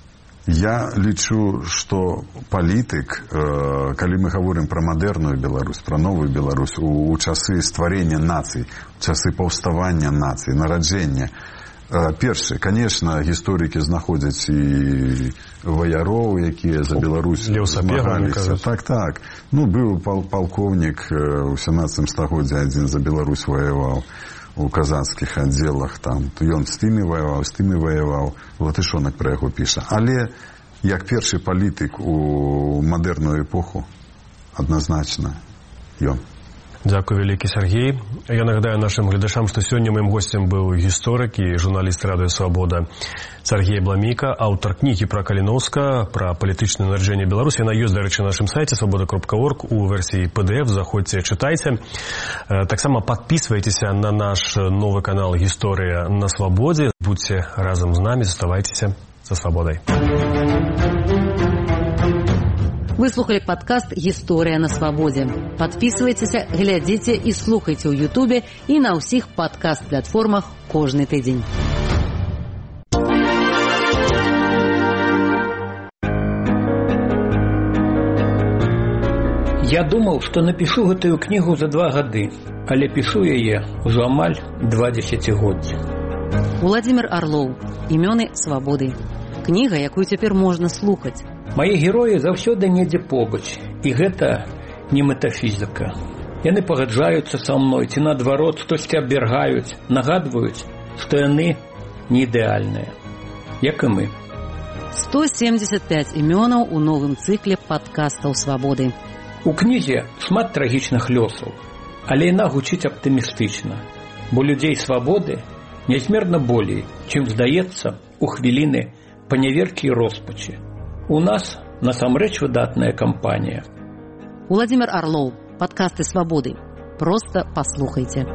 Я лічу, што палітык, калі мы гаворым пра мадэрную Беларусь, пра новую Беларусь, у часы стварення нацый, часы паўставання нацый, нараджэння, першы, конечно, гісторыкі знаходзяць і ваяроў, якія за Беларусь змагаліся. Так, так. Ну, быў палкоўнік у сямнаццатым стагоддзі, адзін за Беларусь ваяваў у казацкіх аддзелах. Там ён з тымі ваяваў, з тымі ваяваў. Латышонак пра яго піша. Але як першы палітык у мадэрную эпоху, адназначна ён. Дзякуй вялікі, Сергей. Я нагадаю нашим гледачам, што сёння маім госцем быў гісторык і журналіст радыё «Свабода» Сергей Бламейка, аўтар кнігі пра Каліноўска, пра палітычнае нараджэнне Беларусі. Яна ёсць, дарэчы, на нашым сайце свабода кропка орг у версіі пи ди эф. Заходзьце, чытайце. Таксама падпісвайцеся на наш новы канал «Гісторыя на свабодзе». Будьце разам з намі, заставайцеся са свабодай. Вы слухали падкаст «Гісторыя на свабодзе». Падпісвайцеся, глядзіце і слухайце ў Ютубе і на ўсіх падкаст-платформах кожны тыдзень. Я думаў, што напішу гэтую кнігу за два гады, але пішу яе ўжо амаль два дзесяцігоддзі. Уладзімір Арлоў. Імёны свабоды. Кніга, якую цяпер можна слухаць. Мае героі заўсёды недзе побач, і гэта не метафізіка. Яны пагаджаюцца са мной, ці наадварот, штосьці абвяргаюць, нагадваюць, што яны не ідэальныя, як і мы. сто семьдесят пять імёнаў у новым цыкле падкастаў свабоды. У кнізе шмат трагічных лёсаў, але яна гучыць аптымістычна, бо людзей свабоды нязмерна болей, чым здаецца у хвіліны паняверкі і роспачы. У нас насамрэч выдатная кампанія. Уладзімір Арлоў. Падкасты свабоды. Проста паслухайце.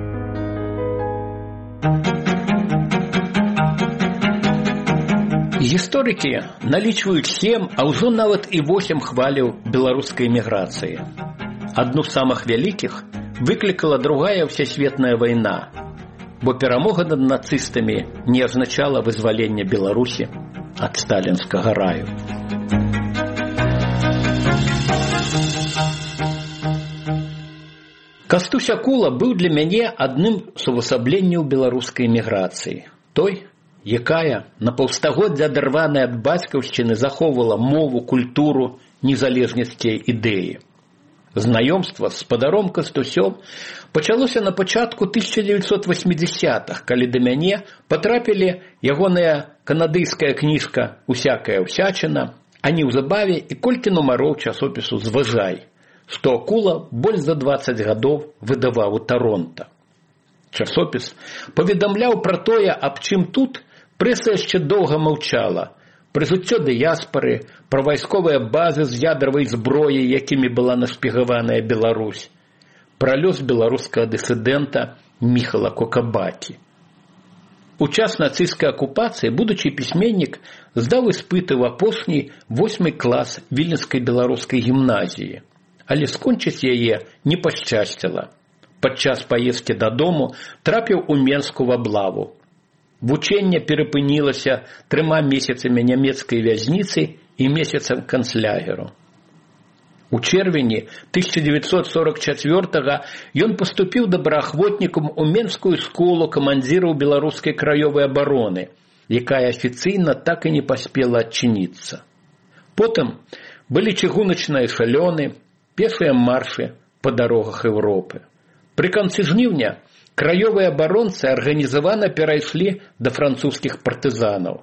Гісторыкі налічваюць сем, а ўжо нават і восем хваляў беларускай эміграцыі. Адну з самых вялікіх выклікала другая ўсесветная вайна, бо перамога над нацыстамі не азначала вызвалення Беларусі ад сталінскага раю. Кастусь Акула быў для мяне адным з увасабленняў беларускай эміграцыі. Той, якая на паўстагоддзя адарваная ад бацькаўшчыны захоўвала мову, культуру, незалежнасці ідэі. Знаёмства з спадаром Кастусём пачалося на пачатку тысяча дзевяцьсот васьмідзесятых, калі да мяне патрапілі ягоная канадыйская кніжка «Усякая ўсячына», а неўзабаве і колькі нумароў часопісу «Зважай», што Акула больш за дваццаць гадоў выдаваў у Таронта. Часопіс паведамляў пра тое, аб чым тут прэса яшчэ доўга маўчала, пра жыццё дыяспары, пра вайсковыя базы з ядравай зброяй, якімі была нашпігаваная Беларусь, пра лёс беларускага дысідэнта Міхала Кокабакі. У час нацысцкай акупацыі будучы пісьменнік здаў іспыты ў апошні восьмы клас Віленскай беларускай гімназіі, але скончыць яе не пашчасціла. Падчас паездкі дадому трапіў у Менску в аблаву. Вучэнне перапынілася трыма месяцамі нямецкай вязніцы і месяцам канцлягеру. У чэрвені тысяча дзевяцьсот сорок чацвёртага ён паступіў добраахвотнікам у Менскую школу камандзіраў беларускай краёвай абароны, якая афіцыйна так і не паспела адчыніцца. Потым былі чыгуначныя эшалёны, пешыя маршы па дарогах Еўропы. Пры канцы жніўня краёвыя абаронцы арганізавана перайшлі да французскіх партызанаў.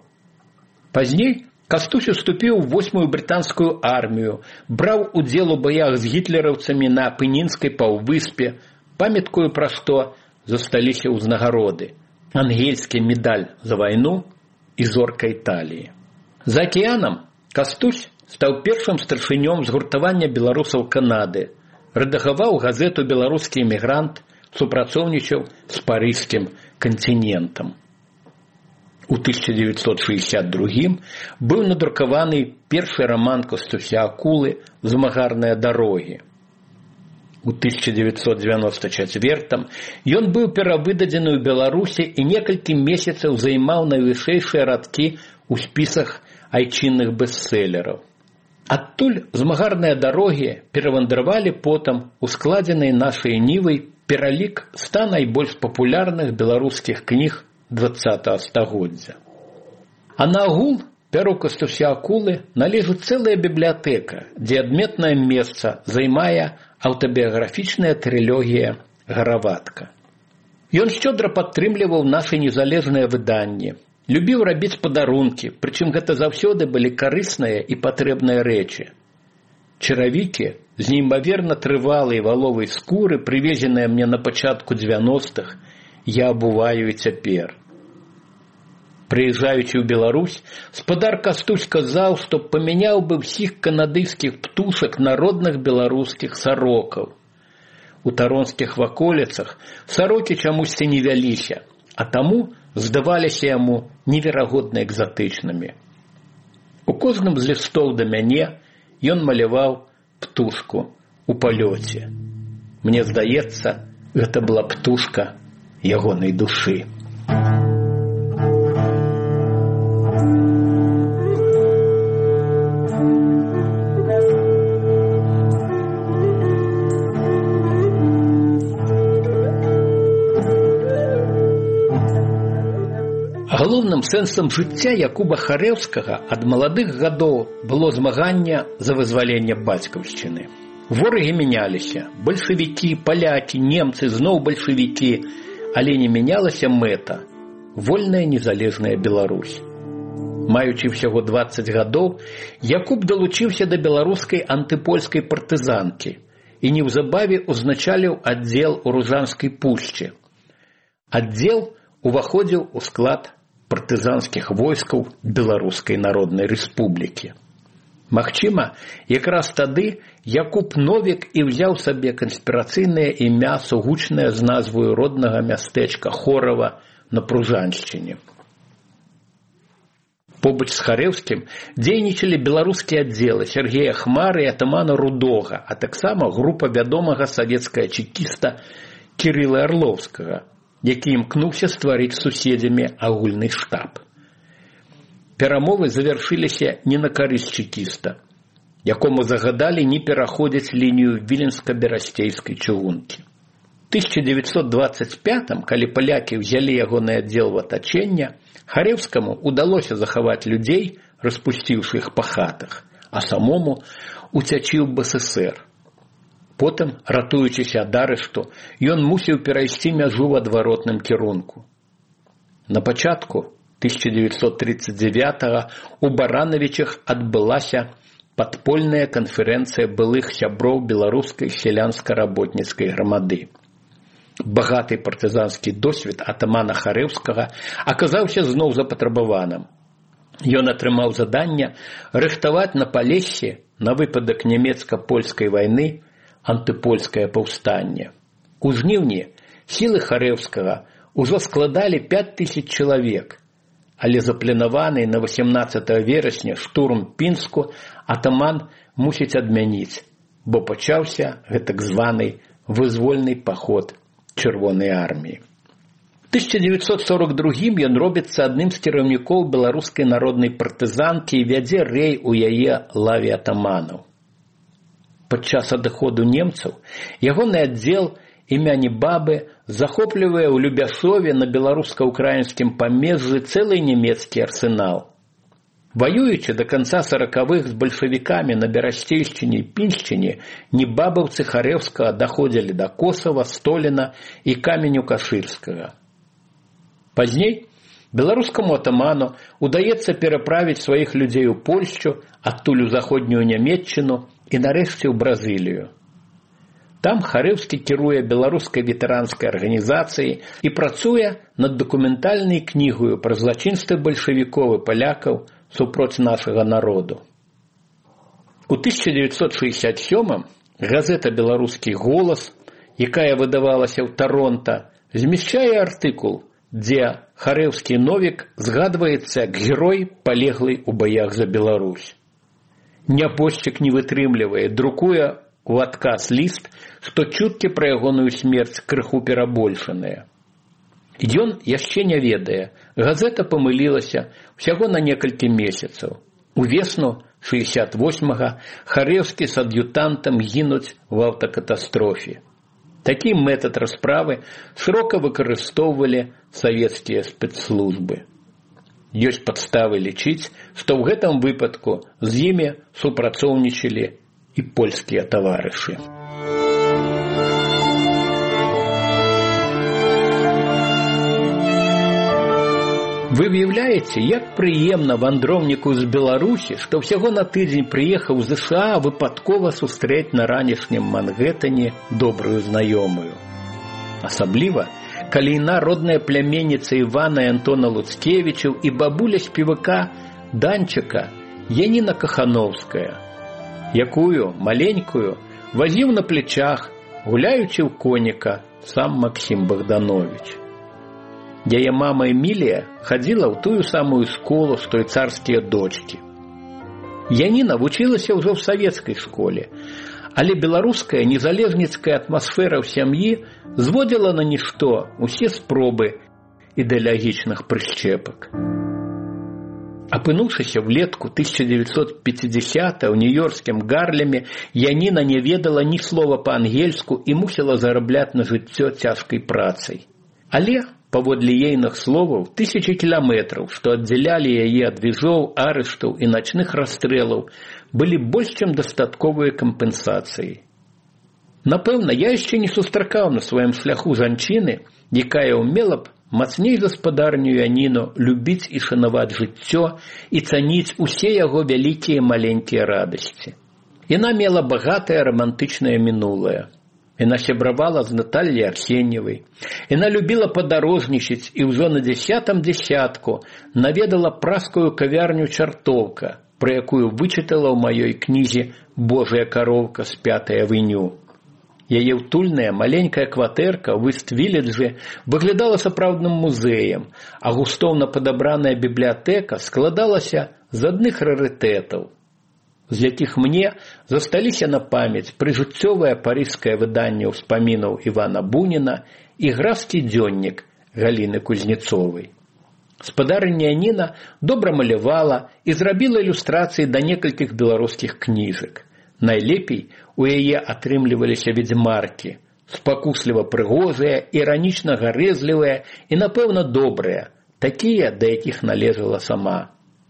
Пазней Кастусь уступіў у восьмую брытанскую армію, браў удзел у баях з гітлераўцамі на Апенінскай паўвыспе, памяткую пра што засталіся ўзнагароды: ангельскі медаль за вайну і зорка Італіі. За акіянам Кастусь стаў першым старшынём згуртавання беларусаў Канады, рэдагаваў газету «Беларускі эмігрант», супрацоўнічаў з парыжскім кантынентам. У тысяча дзевяцьсот шэсцьдзесят другім быў надрукаваны першы раман Кастуся Акулы «Змагарныя дарогі». У тысяча дзевяцьсот дзевяноста чацвёртым ён быў перавыдадзены ў Беларусі і некалькі месяцаў займаў найвышэйшыя радкі ў спісах айчынных бестселераў. Адтуль «Змагарныя дарогі» перавандравалі потым у складзенай нашай нівай пералік ста найбольш папулярных беларускіх кніг дваццатага стагоддзя. А на агул пяру Кастуся Акулы належыць цэлая бібліятэка, дзе адметнае месца займае аўтабіяграфічная трылогія «Гараватка». Ён шчодра падтрымліваў нашы незалежныя выданні, любіў рабіць падарункі, прычым гэта заўсёды былі карысныя і патрэбныя рэчы. Чаравікі з неймаверна трывалай валовай скуры, прывезеныя мне на пачатку дзевяностых, я абуваю і цяпер. Прыязджаючы ў Беларусь, спадар Кастусь казаў, што памяняў бы ўсіх канадыйскіх птушак на родных беларускіх сарокаў. У таронскіх ваколіцах сарокі чамусьці не вяліся, а таму здаваліся яму неверагодна экзатычнымі. У кожным з лістоў да мяне ён маляваў птушку у палёце. Мне здаецца, гэта была птушка ягонай душы. Галоўным сэнсам жыцця Якуба Харэўскага ад маладых гадоў было змаганне за вызваленне бацькаўшчыны. Ворагі мяняліся, бальшавікі, палякі, немцы, зноў бальшавікі, але не мянялася мэта – вольная незалежная Беларусь. Маючы ўсяго дваццаць гадоў, Якуб далучыўся да беларускай антыпольскай партызанкі і неўзабаве узначаліў аддзел у Рузанскай пушчы. Аддзел уваходзіў у склад партызанскіх войскаў Беларускай Народнай Рэспублікі. Магчыма, якраз тады Якуб Новік і ўзяў сабе канспірацыйнае імя, сугучнае з назваю роднага мястэчка Хорава на Пружаншчыне. Побач з Харэўскім дзейнічалі беларускія аддзелы Сергея Хмары і атамана Рудога, а таксама група вядомага савецкага чекіста Кірыла Арлоўскага, які імкнуўся стварыць з суседзямі агульны штаб. Перамовы завяршыліся не на карысць чекіста, якому загадалі не пераходзіць лінію Віленска-Берасцейскай чыгункі. У тысяча дзевяцьсот дваццаць пятым, калі палякі ўзялі ягоны аддзел в атачэнне, Харэўскаму удалося захаваць людзей, распусціўшы іх па хатах, а самому уцячы ў БССР. Потым, ратуючыся ад арышту, ён мусіў перайсці мяжу ў адваротным кірунку. На пачатку тысяча дзевяцьсот тридцать девятого у Барановичах адбылася падпольная канферэнцыя былых сяброў беларускай сялянска-работніцкай грамады. Багаты партызанскі досвед атамана Харэўскага аказаўся зноў запатрабаваным. Ён атрымаў заданне рыхтаваць на Палессі на выпадак нямецка-польскай вайны антыпольскае паўстанне. У жніўні сілы Харэўскага ўжо складалі пяць тысяч чалавек, але запланаваны на восемнадцатого верасня штурм Пінску атаман мусіць адмяніць, бо пачаўся гэтак званы вызвольны паход Чырвонай арміі. У тысяча дзевяцьсот сорок другім ён робіцца адным з кіраўнікоў беларускай народнай партызанкі і вядзе рэй у яе лаве атаманаў. Падчас адыходу немцаў ягоны аддзел імяні Бабы захоплівае ў Любяшове на беларуска-украінскім памежжы цэлы нямецкі арсенал. Ваюючы да канца саракавых з бальшавікамі на Берасцейшчыне і Піншчыне, небабаўцы Харэўскага даходзілі да Косава, Століна і Каменю-Кашырскага. Пазней беларускаму атаману удаецца пераправіць сваіх людзей у Польшчу, адтуль у заходнюю Нямецчыну і нарэшце ў Бразылію. Там Харэўскі кіруе беларускай ветэранскай арганізацыяй і працуе над дакументальнай кнігаю пра злачынствы бальшавікоў і палякаў супроць нашага народу. У тысяча дзевяцьсот шэсцьдзясят сёмым газета «Беларускі голас», якая выдавалася ў Таронта, змяшчае артыкул, дзе Харэўскі Новік згадваецца як герой, палеглы ў баях за Беларусь. Нябожчык не вытрымлівае, друкуе у адказ ліст, што чуткі пра ягоную смерць крыху перабольшаныя. Ён яшчэ не ведае, газета памылілася ўсяго на некалькі месяцаў. Увесну шэсцьдзясят восьмага Харэўскі з ад'ютантам гінуць у аўтакатастрофе. Такі метад расправы шырока выкарыстоўвалі савецкія спецслужбы. Ёсць падставы лічыць, што ў гэтым выпадку з імі супрацоўнічалі і польскія таварышы. Вы выявляете, як прыемна вандроўніку з Беларусі, што ўсяго на тыдзень прыехаў з ЗША выпадкова сустрэць на ранішнім Мангеттане добрую знаёмую. Асабліва, калі іна родная пляменніца Івана і Антона Луцкевічаў і бабуля спевака Данчыка Яніна Кахановская, якую, маленькую, возіў на плечах, гуляючы ў коніка, сам Максим Богданович. Яе мама Эмілія хадзіла ў тую самую школу, што і царскія дочкі. Яніна вучылася ўжо ў савецкай школе, але беларуская незалежніцкая атмасфера ў сям'і зводзіла на нішто усе спробы ідэалагічных прышчэпак. Апынуўшыся влетку тысяча девятьсот пятидесятого ў нью-йоркскім Гарлеме, Яніна не ведала ні слова па-ангельску і мусіла зарабляць на жыццё цяжкай працай. Але, паводле ейных словаў, тысячы кіламетраў, што аддзялялі яе ад візоў, арыштаў і начных расстрэлаў, былі больш чым дастатковыя кампенсацыі. Напэўна, я яшчэ не сустракаў на сваім шляху жанчыны, якая ўмела б мацней гаспадарню Яніну любіць і шанаваць жыццё і цаніць усе яго вялікія маленькія радасці. Яна мела багатае рамантычнае мінулае. Яна сябравала з Натальяй Арсеньевай. Яна любіла падарожнічаць і ўжо на дзясятым дзясятку наведала праскую кавярню «Чартоўка», пра якую вычытала ў маёй кнізе «Божая кароўка з пятай авеню». Яе ўтульная маленькая кватэрка ў Іст-Віледжы выглядала сапраўдным музеем, а густоўна падабраная бібліятэка складалася з адных рарытэтаў, з якіх мне засталіся на памяць прыжыццёвае парыжскае выданне ўспамінаў Івана Буніна і графскі дзённік Галіны Кузнецовай. Спадарыня Яніна добра малявала і зрабіла ілюстрацыі да некалькіх беларускіх кніжак. Найлепей у яе атрымліваліся ведзьмаркі, спакусліва прыгожыя, іранічна гарэзлівыя і, напэўна, добрыя, такія, да якіх належала сама.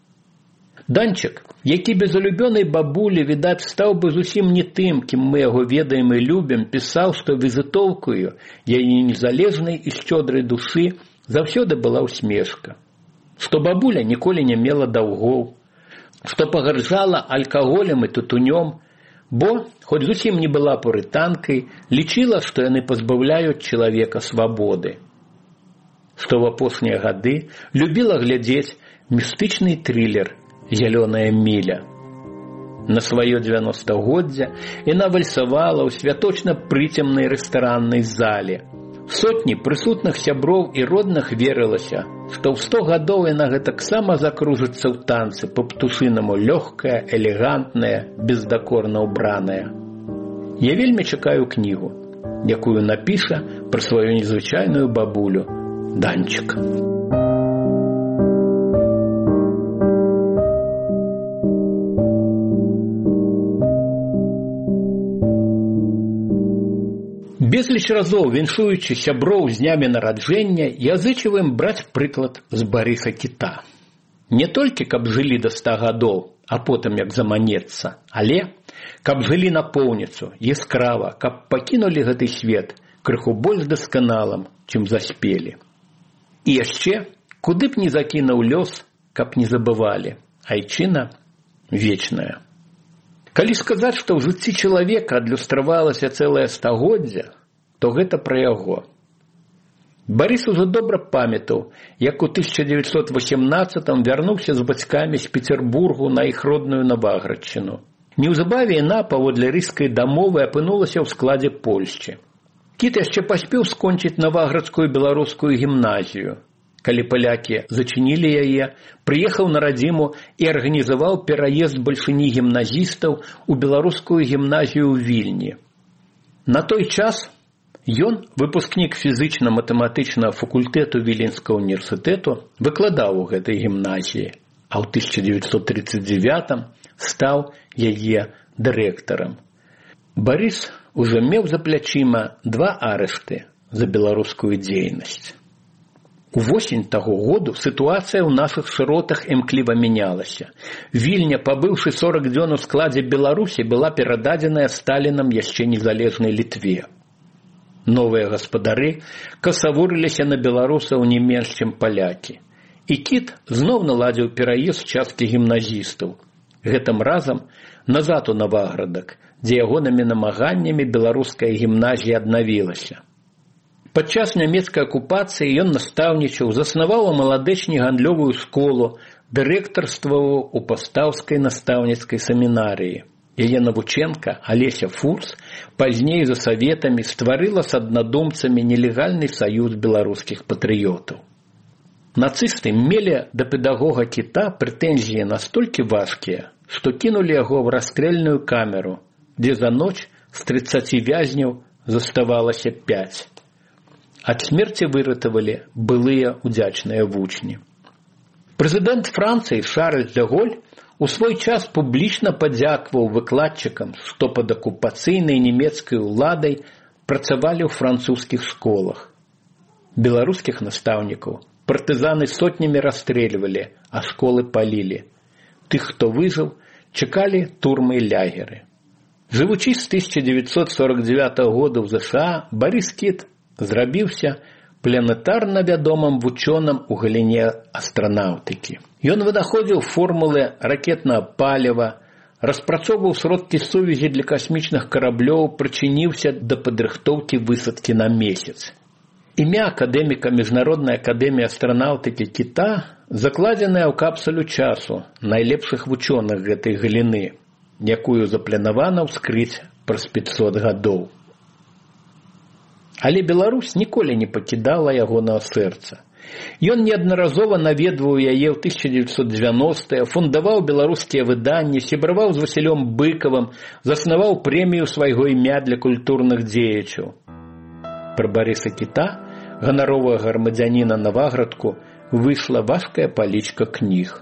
Данчык, які без улюбёнай бабулі, відаць, стаў бы зусім не тым, кім мы яго ведаем і любім, пісаў, што візітоўкаю яе незалежнай і шчодрай душы заўсёды была ўсмешка, што бабуля ніколі не мела даўгоў, што пагарджала алкаголем і тутунём, бо, хоць зусім не была пурытанкай, лічыла, што яны пазбаўляюць чалавека свабоды. Што ў апошнія гады любіла глядзець містычны трылер «Зялёная міля». На сваё дзевяностагоддзе яна вальсавала ў святочна-прыцемнай рэстараннай зале. Сотні прысутных сяброў і родных верылася, што ў сто гадоў яна гэтаксама закружыцца ў танцы па-птушынаму лёгкая, элегантная, бездакорна ўбраная. Я вельмі чакаю кнігу, якую напіша пра сваю незвычайную бабулю Данчык. Безліч разоў, віншуючы сяброў з днямі нараджэння, я зычыў ім браць прыклад з Барыса Кіта. Не толькі, каб жылі да ста гадоў, а потым як заманецца, але каб жылі напоўніцу, яскрава, каб пакінулі гэты свет крыху больш дасканалым, чым заспелі. І яшчэ, куды б ні закінуў лёс, каб не забывалі, айчына вечная. Калі сказаць, што ў жыцці чалавека адлюстравалася цэлае стагоддзя, то гэта пра яго. Барыс ужо добра памятаў, як у тысяча девятьсот восемнадцатым вярнуўся з бацькамі з Петербургу на іх родную Наваградчыну. Неўзабаве яна, паводле рыжскай дамовы, апынулася ў складзе Польшчы. Кіт яшчэ паспеў скончыць Наваградскую беларускую гімназію. Калі палякі зачынілі яе, прыехаў на радзіму і арганізаваў пераезд бальшыні гімназістаў у беларускую гімназію ў Вільні. На той час ён, выпускнік фізычна-матэматычнага факультэту Віленскага універсітэту, выкладаў у гэтай гімназіі, а ў тысяча девятьсот тридцать девятым стаў яе дырэктарам. Барыс ужо меў за плячыма два арышты за беларускую дзейнасць. Увосень таго году сітуацыя ў нашых шыротах імкліва мянялася. Вільня, пабыўшы сорок дзён у складзе Беларусі, была перададзеная Сталінам яшчэ незалежнай Літве. Новыя гаспадары касавурыліся на беларусаў не менш, чым палякі. І кіт зноў наладзіў пераезд часткі гімназістаў. Гэтым разам назад у Наваградак, дзе ягонымі намаганнямі беларуская гімназія аднавілася. Падчас нямецкай акупацыі ён настаўнічаў, заснаваў у Маладэчні гандлёвую школу, дырэктарстваваў у пастаўскай настаўніцкай семінарыі. Яе навучэнка Алеся Фурс пазней за саветамі стварыла з аднадумцамі нелегальны саюз беларускіх патрыётаў. Нацысты мелі да педагога кіта прэтэнзіі настолькі важкія, што кінулі яго ў расстрэльную камеру, дзе за ноч з трыццаці вязняў заставалася пяць. Ад смерці выратавалі былыя удзячныя вучні. Прэзідэнт Францыі Шарль де Голь у свой час публічна падзякваў выкладчыкам, што пад акупацыйнай нямецкай уладай працавалі ў французскіх школах. Беларускіх настаўнікаў партызаны сотнямі расстрэльвалі, а школы палілі. Тых, хто выжыў, чакалі турмы і лягеры. Жывучы з тысяча дзевяцьсот сорок дзевятага года ў ЗША, Барыс Кіт зрабіўся планетарна вядомым вучоным у галіне астранаўтыкі. Ён вынаходзіў формулы ракетнага паліва, распрацоўваў сродкі сувязі для касмічных караблёў, прычыніўся да падрыхтоўкі высадкі на месяц. Імя акадэміка Міжнароднай акадэміі астранаўтыкі Кіта закладзенае ў капсулю часу найлепшых вучоных гэтай галіны, якую запланавана ўскрыць праз пяцьсот гадоў. Але Беларусь ніколі не пакідала ягонага сэрца. Ён неаднаразова наведваў яе ў тысяча дзевяцьсот дзевяностыя, фундаваў беларускія выданні, сябраваў з Васілём Быкавым, заснаваў прэмію свайго імя для культурных дзеячаў. Пра Барыса Кіта, ганаровага грамадзяніна Наваградку, выйшла важкая палічка кніг.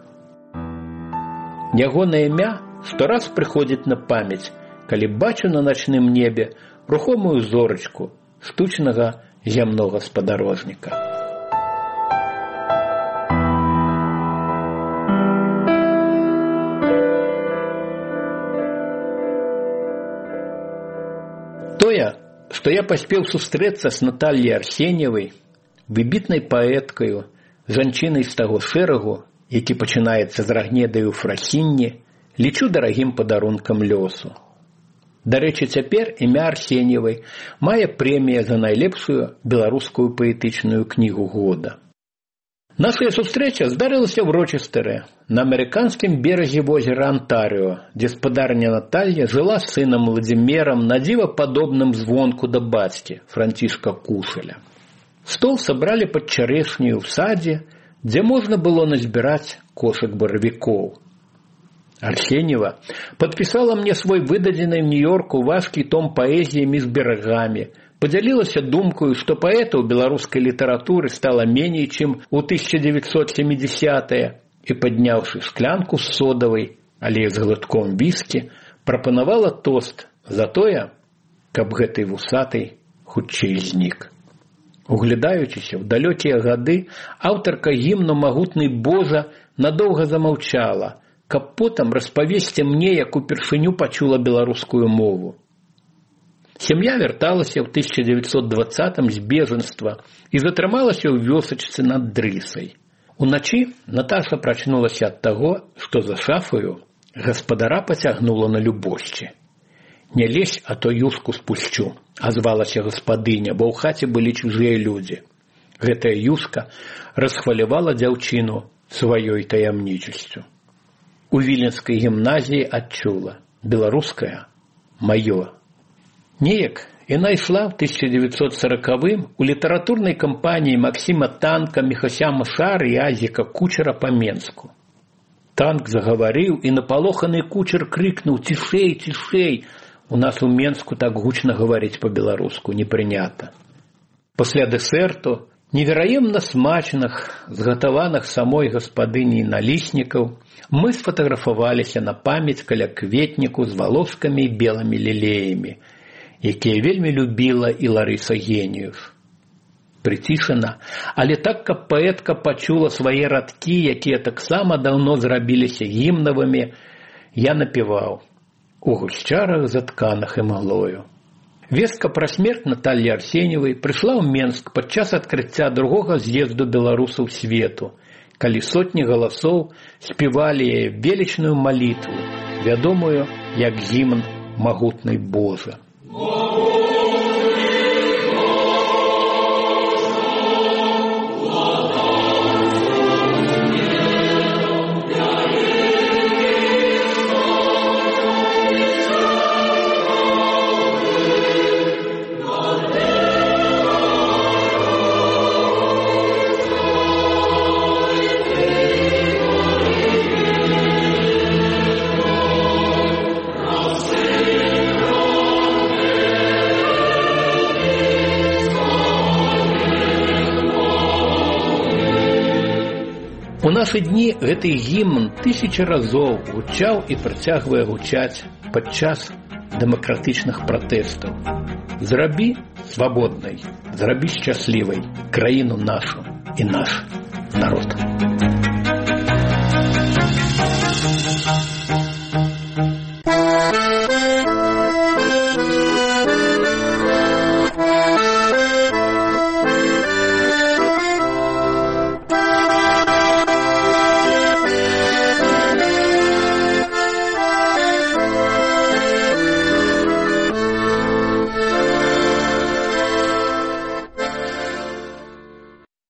Ягонае імя штораз прыходзіць на памяць, калі бачу на начным небе рухомую зорачку штучнага зямнога спадарожніка. Тое, што я паспеў сустрэцца з Натальяй Арсеньевай, выбітнай паэткаю, жанчынай з таго шэрагу, які пачынаецца з рагнедаю фрахінні, лічу дарагім падарункам лёсу. Дарэчы, цяпер імя Арсеньевай мае прэмія за найлепшую беларускую паэтычную кнігу года. Наша сустрэча здарылася ў Рочестэры, на амерыканскім беразе возера Антарыо, дзе спадарня Наталья жыла з сынам Владзімерам, на дзіва падобным звонку да бацькі Францішка Кушаля. Стол сабралі пад чарэшняю ў садзе, дзе можна было назбіраць кошык баравікоў. Арсеньева падпісала мне свой выдадзены ў Нью-Йорку важкі том паэзіі «Між берагамі», падзялілася думкаю, што паэтаў беларускай літаратуры стала меней, чым у тысяча дзевяцьсот сямідзясятыя, і, падняўшы шклянку з содавай, але з глытком віскі, прапанавала тост за тое, каб гэтай вусатай хутчэй знік. Углядаючыся ў далёкія гады, аўтарка гімну «Магутны Божа» надоўга замаўчала, каб потым распавесці мне, як упершыню пачула беларускую мову. Сям'я вярталася ў тысяча дзевяцьсот дваццатым з бежанства і затрымалася ў вёсачцы над Дрысай. Уначы Наташа прачнулася ад таго, што за шафаю гаспадара пацягнула на любошчы. «Не лезь, а то юшку спусчу», – азвалася гаспадыня, бо ў хаце былі чужыя людзі. Гэтая юшка расхвалявала дзяўчыну сваёй таямнічасцю. У Віленскай гімназіі адчула «беларуская – маё». Неяк яна ішла ў тысяча дзевяцьсот саракавым у літаратурнай кампаніі Максіма Танка, Міхася Машара і Азіка Кучера па Менску. Танк загаварыў, і напалоханы Кучер крыкнуў «цішэй, цішэй!» У нас у Менску так гучна гаварыць па-беларуску не прынята. Пасля дэсерту, невераемна смачных, згатаваных самой гаспадыняй наліснікаў, мы сфатаграфаваліся на памяць каля кветніку з валоскамі і белымі лілеямі, якія вельмі любіла і Ларыса Геніюш. Прыцішана, але так, каб паэтка пачула свае радкі, якія таксама даўно зрабіліся гімнавымі, я напеваў «У гушчарах затканых імглою». Вестка пра смерць Натальі Арсеньевай прыйшла ў Менск падчас адкрыцця другога з'езду беларусаў свету, калі сотні галасоў спявалі яе велічную малітву, вядомую як гімн «Магутны Божа». У нашы дні гэты гімн тысячы разоў гучаў і працягвае гучаць падчас дэмакратычных пратэстаў. Зрабі свабоднай, зрабі шчаслівай краіну нашу і наш народ.